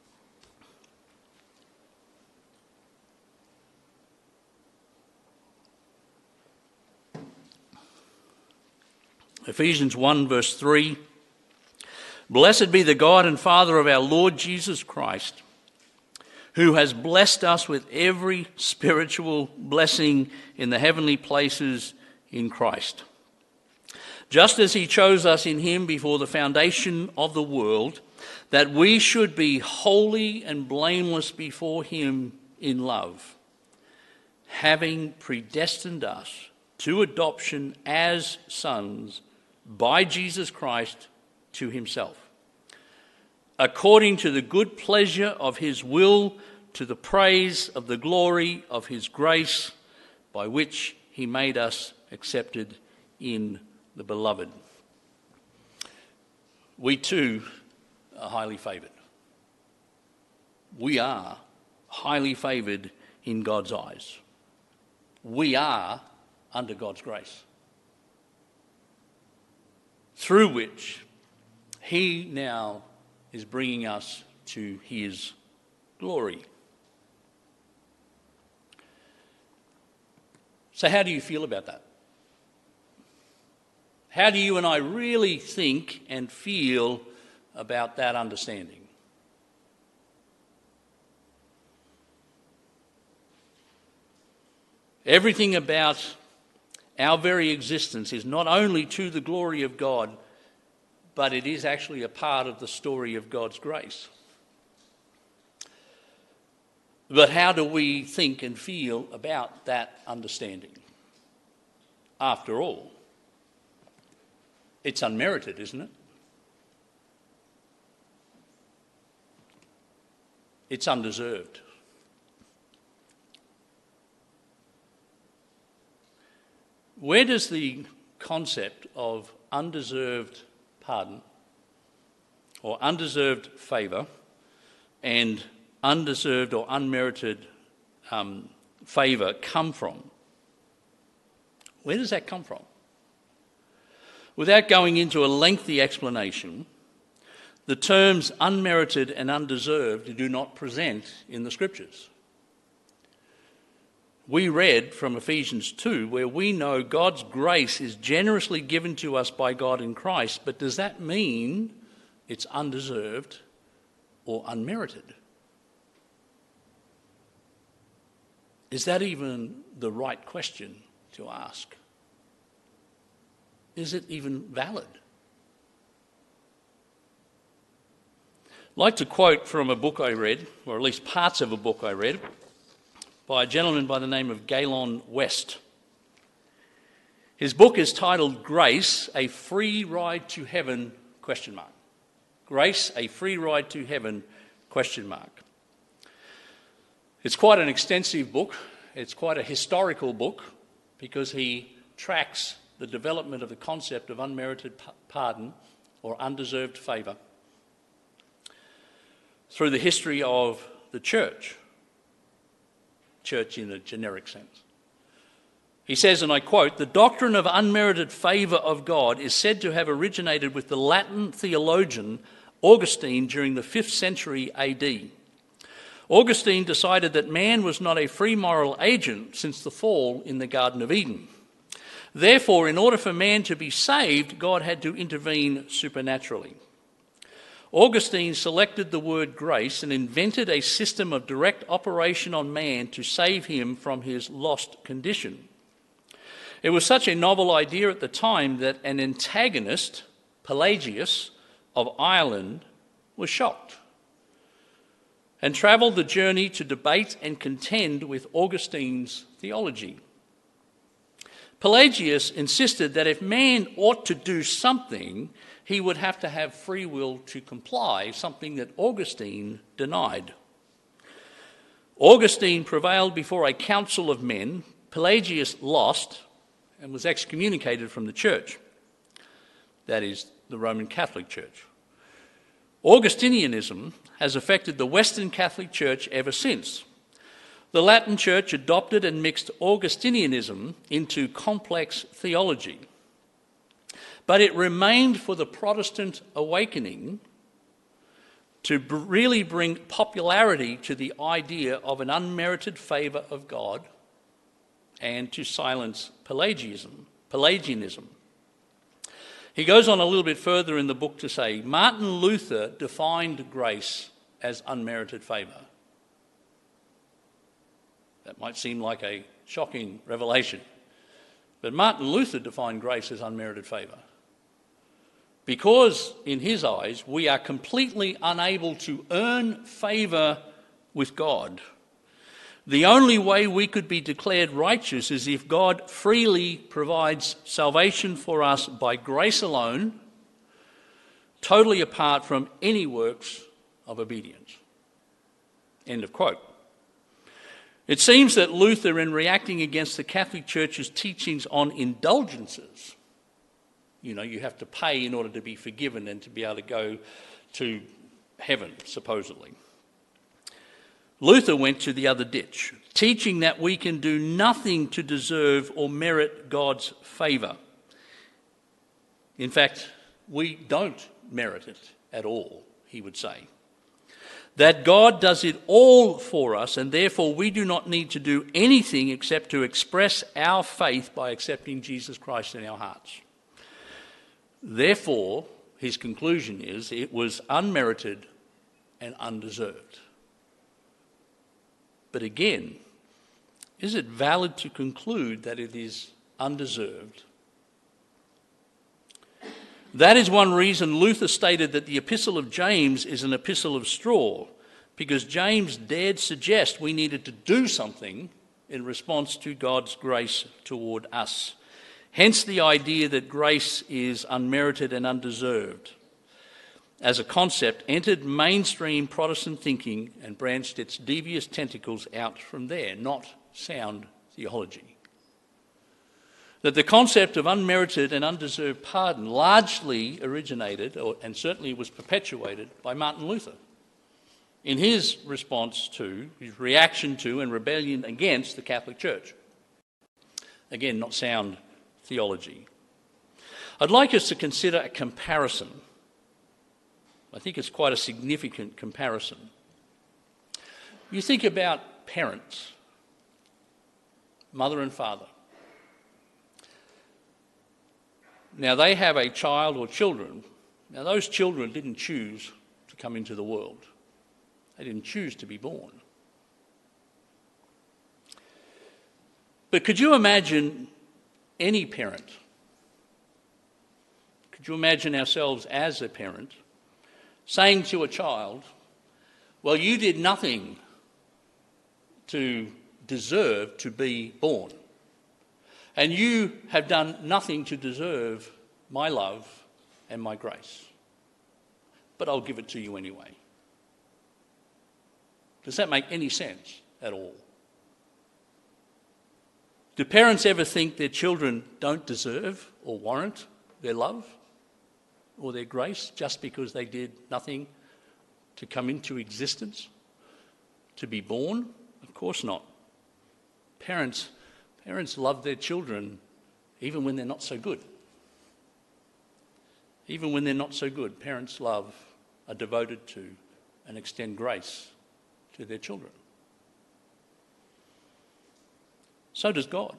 Ephesians 1 verse 3, Blessed be the God and Father of our Lord Jesus Christ, who has blessed us with every spiritual blessing in the heavenly places in Christ. Just as he chose us in him before the foundation of the world, that we should be holy and blameless before him in love, having predestined us to adoption as sons by Jesus Christ to himself, according to the good pleasure of his will, to the praise of the glory of his grace, by which he made us accepted in the beloved. We too are highly favoured. We are highly favoured in God's eyes. We are under God's grace, through which he now is bringing us to his glory. So how do you feel about that? How do you and I really think and feel about that understanding? Everything about our very existence is not only to the glory of God, but it is actually a part of the story of God's grace. But how do we think and feel about that understanding? after all, it's unmerited, isn't it? It's undeserved. Where does the concept of undeserved pardon or undeserved favour and undeserved or unmerited favour come from? Where does that come from? Without going into a lengthy explanation, the terms unmerited and undeserved do not present in the Scriptures. We read from Ephesians 2 where we know God's grace is generously given to us by God in Christ, but does that mean it's undeserved or unmerited? Is that even the right question to ask? Is it even valid? I'd like to quote from a book I read, or at least parts of a book I read, by a gentleman by the name of Galen West. His book is titled Grace, a Free Ride to Heaven? Grace, a Free Ride to Heaven? It's quite an extensive book. It's quite a historical book because he tracks the development of the concept of unmerited pardon or undeserved favour through the history of the church in a generic sense. He says, and I quote, "The doctrine of unmerited favour of God is said to have originated with the Latin theologian Augustine during the 5th century AD. Augustine decided that man was not a free moral agent since the fall in the Garden of Eden. Therefore, in order for man to be saved, God had to intervene supernaturally. Augustine selected the word grace and invented a system of direct operation on man to save him from his lost condition. It was such a novel idea at the time that an antagonist, Pelagius of Ireland, was shocked and travelled the journey to debate and contend with Augustine's theology. Pelagius insisted that if man ought to do something, he would have to have free will to comply, something that Augustine denied. Augustine prevailed before a council of men. Pelagius lost and was excommunicated from the church. That is, the Roman Catholic Church. Augustinianism has affected the Western Catholic Church ever since. The Latin Church adopted and mixed Augustinianism into complex theology. But it remained for the Protestant awakening to really bring popularity to the idea of an unmerited favour of God and to silence Pelagianism. He goes on a little bit further in the book to say, Martin Luther defined grace as unmerited favour. That might seem like a shocking revelation, but Martin Luther defined grace as unmerited favour. Because, in his eyes, we are completely unable to earn favour with God. The only way we could be declared righteous is if God freely provides salvation for us by grace alone, totally apart from any works of obedience. End of quote. It seems that Luther, in reacting against the Catholic Church's teachings on indulgences, you have to pay in order to be forgiven and to be able to go to heaven, supposedly. Luther went to the other ditch, teaching that we can do nothing to deserve or merit God's favour. In fact, we don't merit it at all, he would say. That God does it all for us, and therefore we do not need to do anything except to express our faith by accepting Jesus Christ in our hearts. Therefore, his conclusion is it was unmerited and undeserved. But again, is it valid to conclude that it is undeserved? That is one reason Luther stated that the Epistle of James is an epistle of straw, because James dared suggest we needed to do something in response to God's grace toward us. Hence the idea that grace is unmerited and undeserved as a concept entered mainstream Protestant thinking and branched its devious tentacles out from there, not sound theology. That the concept of unmerited and undeserved pardon largely originated, and certainly was perpetuated, by Martin Luther in his response to, his reaction to and rebellion against the Catholic Church. Again, not sound theology. I'd like us to consider a comparison. I think it's quite a significant comparison. You think about parents, mother and father. Now, they have a child or children. Now, those children didn't choose to come into the world. They didn't choose to be born. But could you imagine any parent? Could you imagine ourselves as a parent saying to a child, well, you did nothing to deserve to be born, and you have done nothing to deserve my love and my grace, but I'll give it to you anyway. Does that make any sense at all? Do parents ever think their children don't deserve or warrant their love or their grace just because they did nothing to come into existence, to be born? Of course not. Parents love their children even when they're not so good. Even when they're not so good, parents love, are devoted to, and extend grace to their children. So does God.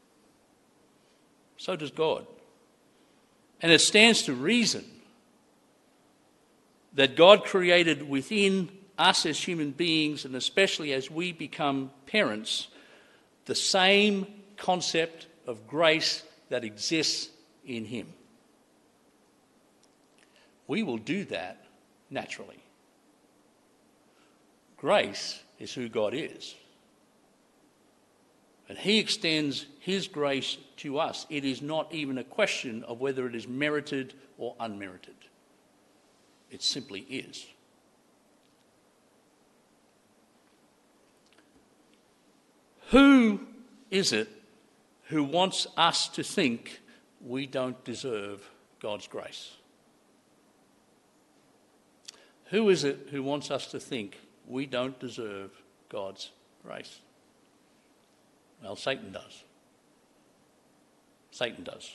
So does God. And it stands to reason that God created within us as human beings, and especially as we become parents, the same concept of grace that exists in Him. We will do that naturally. Grace is who God is. And He extends His grace to us. It is not even a question of whether it is merited or unmerited. It simply is. Who is it who wants us to think we don't deserve God's grace? Who is it who wants us to think we don't deserve God's grace? Well, Satan does. Satan does.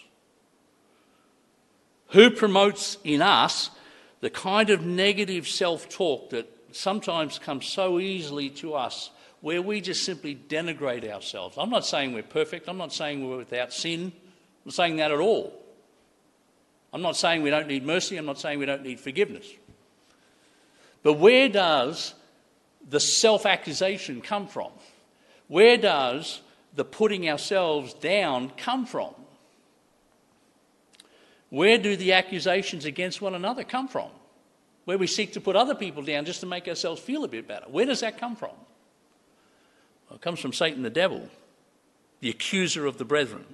Who promotes in us the kind of negative self-talk that sometimes comes so easily to us, where we just simply denigrate ourselves? I'm not saying we're perfect. I'm not saying we're without sin. I'm not saying that at all. I'm not saying we don't need mercy. I'm not saying we don't need forgiveness. But where does the self-accusation come from? Where does the putting ourselves down come from? Where do the accusations against one another come from? Where we seek to put other people down just to make ourselves feel a bit better. Where does that come from? Well, it comes from Satan the devil, the accuser of the brethren.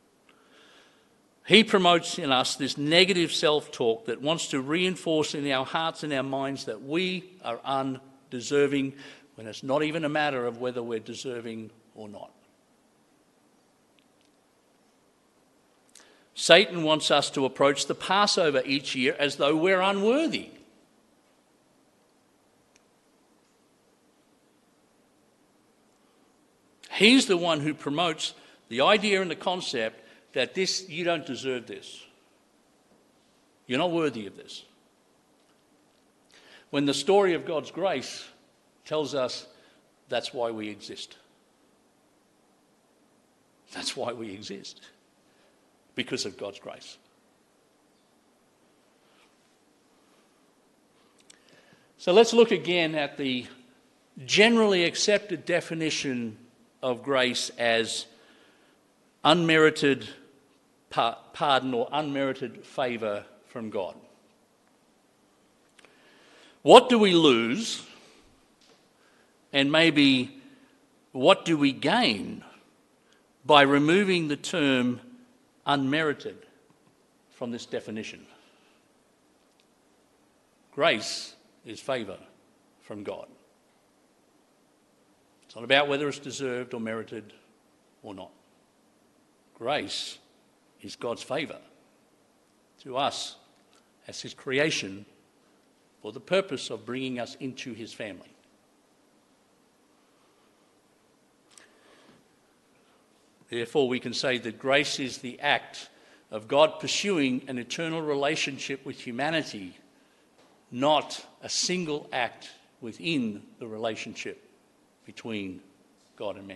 He promotes in us this negative self-talk that wants to reinforce in our hearts and our minds that we are undeserving, when it's not even a matter of whether we're deserving or not. Satan wants us to approach the Passover each year as though we're unworthy. He's the one who promotes the idea and the concept that you don't deserve this. You're not worthy of this. When the story of God's grace tells us that's why we exist. That's why we exist. Because of God's grace. So let's look again at the generally accepted definition of grace as unmerited pardon or unmerited favour from God. What do we lose, and maybe what do we gain by removing the term unmerited from this definition. Grace is favour from God. It's not about whether it's deserved or merited or not. Grace is God's favour to us as his creation for the purpose of bringing us into his family. Therefore, we can say that grace is the act of God pursuing an eternal relationship with humanity, not a single act within the relationship between God and man.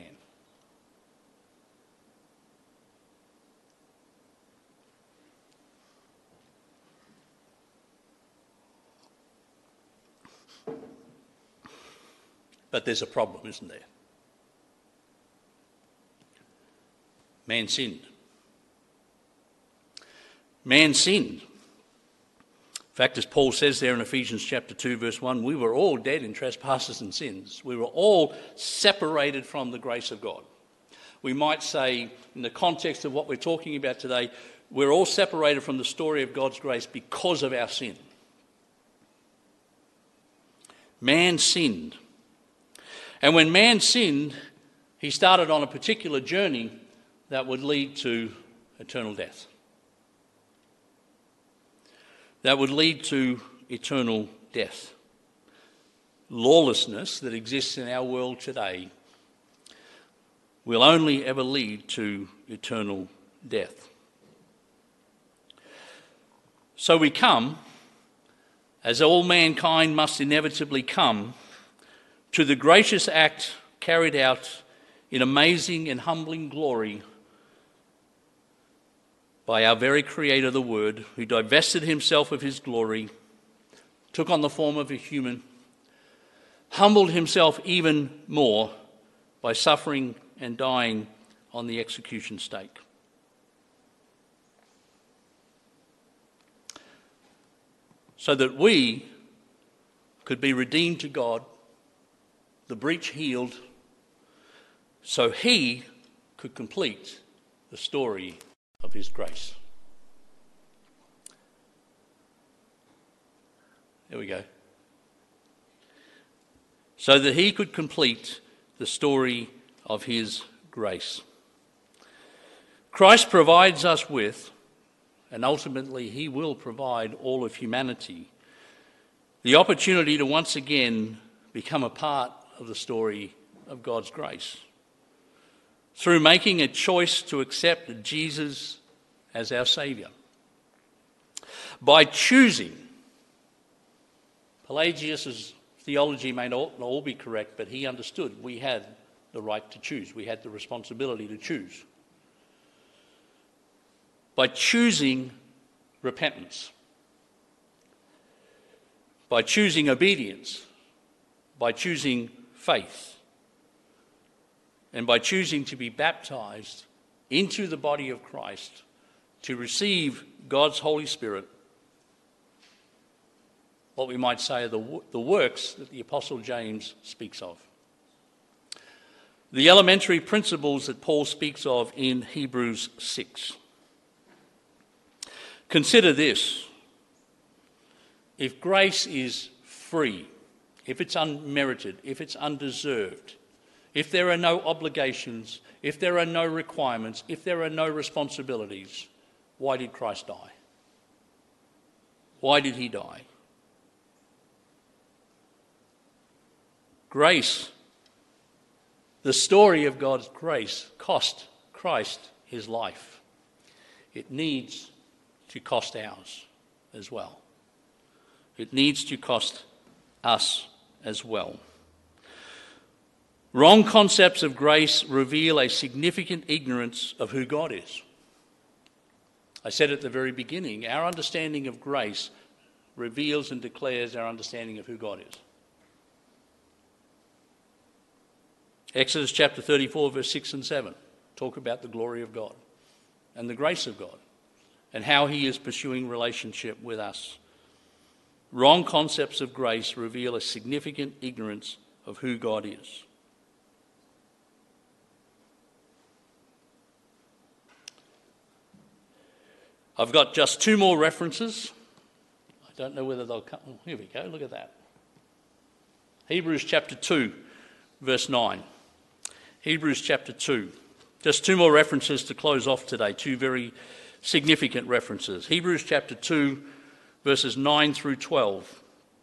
But there's a problem, isn't there? Man sinned. Man sinned. In fact, as Paul says there in Ephesians chapter 2, verse 1, we were all dead in trespasses and sins. We were all separated from the grace of God. We might say, in the context of what we're talking about today, we're all separated from the story of God's grace because of our sin. Man sinned. And when man sinned, he started on a particular journey that would lead to eternal death. That would lead to eternal death. Lawlessness that exists in our world today will only ever lead to eternal death. So we come, as all mankind must inevitably come, to the gracious act carried out in amazing and humbling glory by our very Creator, the Word, who divested himself of his glory, took on the form of a human, humbled himself even more by suffering and dying on the execution stake. So that we could be redeemed to God, the breach healed, so he could complete the story of his grace. There we go. So that he could complete the story of his grace. Christ provides us with, and ultimately he will provide all of humanity, the opportunity to once again become a part of the story of God's grace, through making a choice to accept Jesus as our Saviour. By choosing, Pelagius' theology may not all be correct, but he understood we had the right to choose. We had the responsibility to choose. By choosing repentance, by choosing obedience, by choosing faith, and by choosing to be baptized into the body of Christ to receive God's Holy Spirit, what we might say are the works that the Apostle James speaks of. The elementary principles that Paul speaks of in Hebrews 6. Consider this. If grace is free, if it's unmerited, if it's undeserved, if there are no obligations, if there are no requirements, if there are no responsibilities, why did Christ die? Why did he die? Grace, the story of God's grace, cost Christ his life. It needs to cost ours as well. It needs to cost us as well. Wrong concepts of grace reveal a significant ignorance of who God is. I said at the very beginning, our understanding of grace reveals and declares our understanding of who God is. Exodus chapter 34, verse 6 and 7 talk about the glory of God and the grace of God and how he is pursuing relationship with us. Wrong concepts of grace reveal a significant ignorance of who God is. I've got just two more references. I don't know whether they'll come. Oh, here we go, look at that. Hebrews chapter 2, verse 9. Hebrews chapter 2. Just two more references to close off today, two very significant references. Hebrews chapter 2, verses 9 through 12.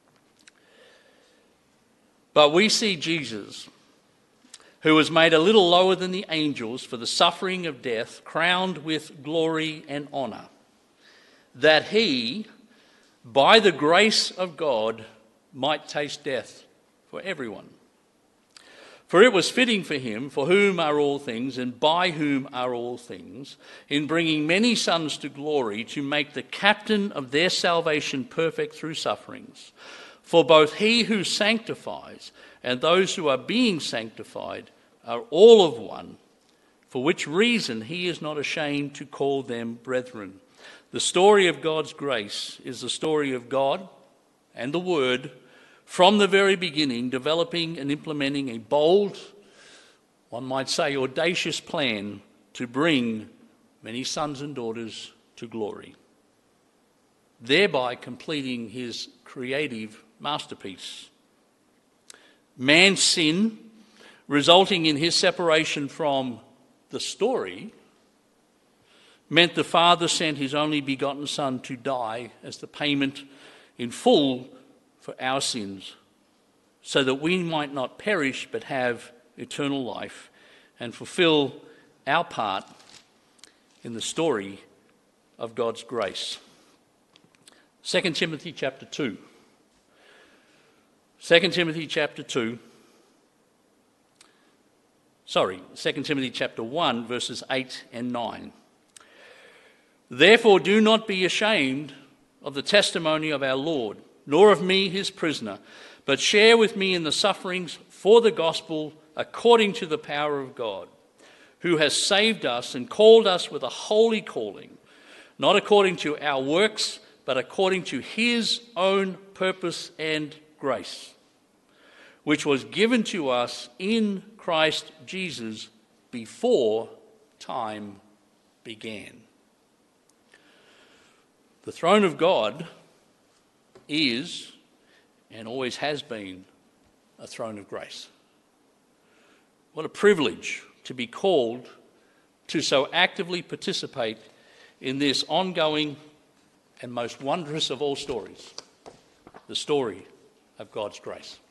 But we see Jesus, who was made a little lower than the angels for the suffering of death, crowned with glory and honour, that he, by the grace of God, might taste death for everyone. For it was fitting for him, for whom are all things, and by whom are all things, in bringing many sons to glory, to make the captain of their salvation perfect through sufferings. For both he who sanctifies and those who are being sanctified are all of one, for which reason he is not ashamed to call them brethren. The story of God's grace is the story of God and the Word from the very beginning, developing and implementing a bold, one might say audacious plan to bring many sons and daughters to glory, thereby completing his creative masterpiece. Man's sin, resulting in his separation from the story, meant the Father sent his only begotten Son to die as the payment in full for our sins, so that we might not perish but have eternal life and fulfill our part in the story of God's grace. 2 Timothy chapter 2. 2 Timothy chapter 1, verses 8 and 9. Therefore do not be ashamed of the testimony of our Lord, nor of me his prisoner, but share with me in the sufferings for the gospel according to the power of God, who has saved us and called us with a holy calling, not according to our works, but according to his own purpose and grace, which was given to us in Christ Jesus before time began. The throne of God is, and always has been, a throne of grace. What a privilege to be called to so actively participate in this ongoing and most wondrous of all stories, the story of God's grace.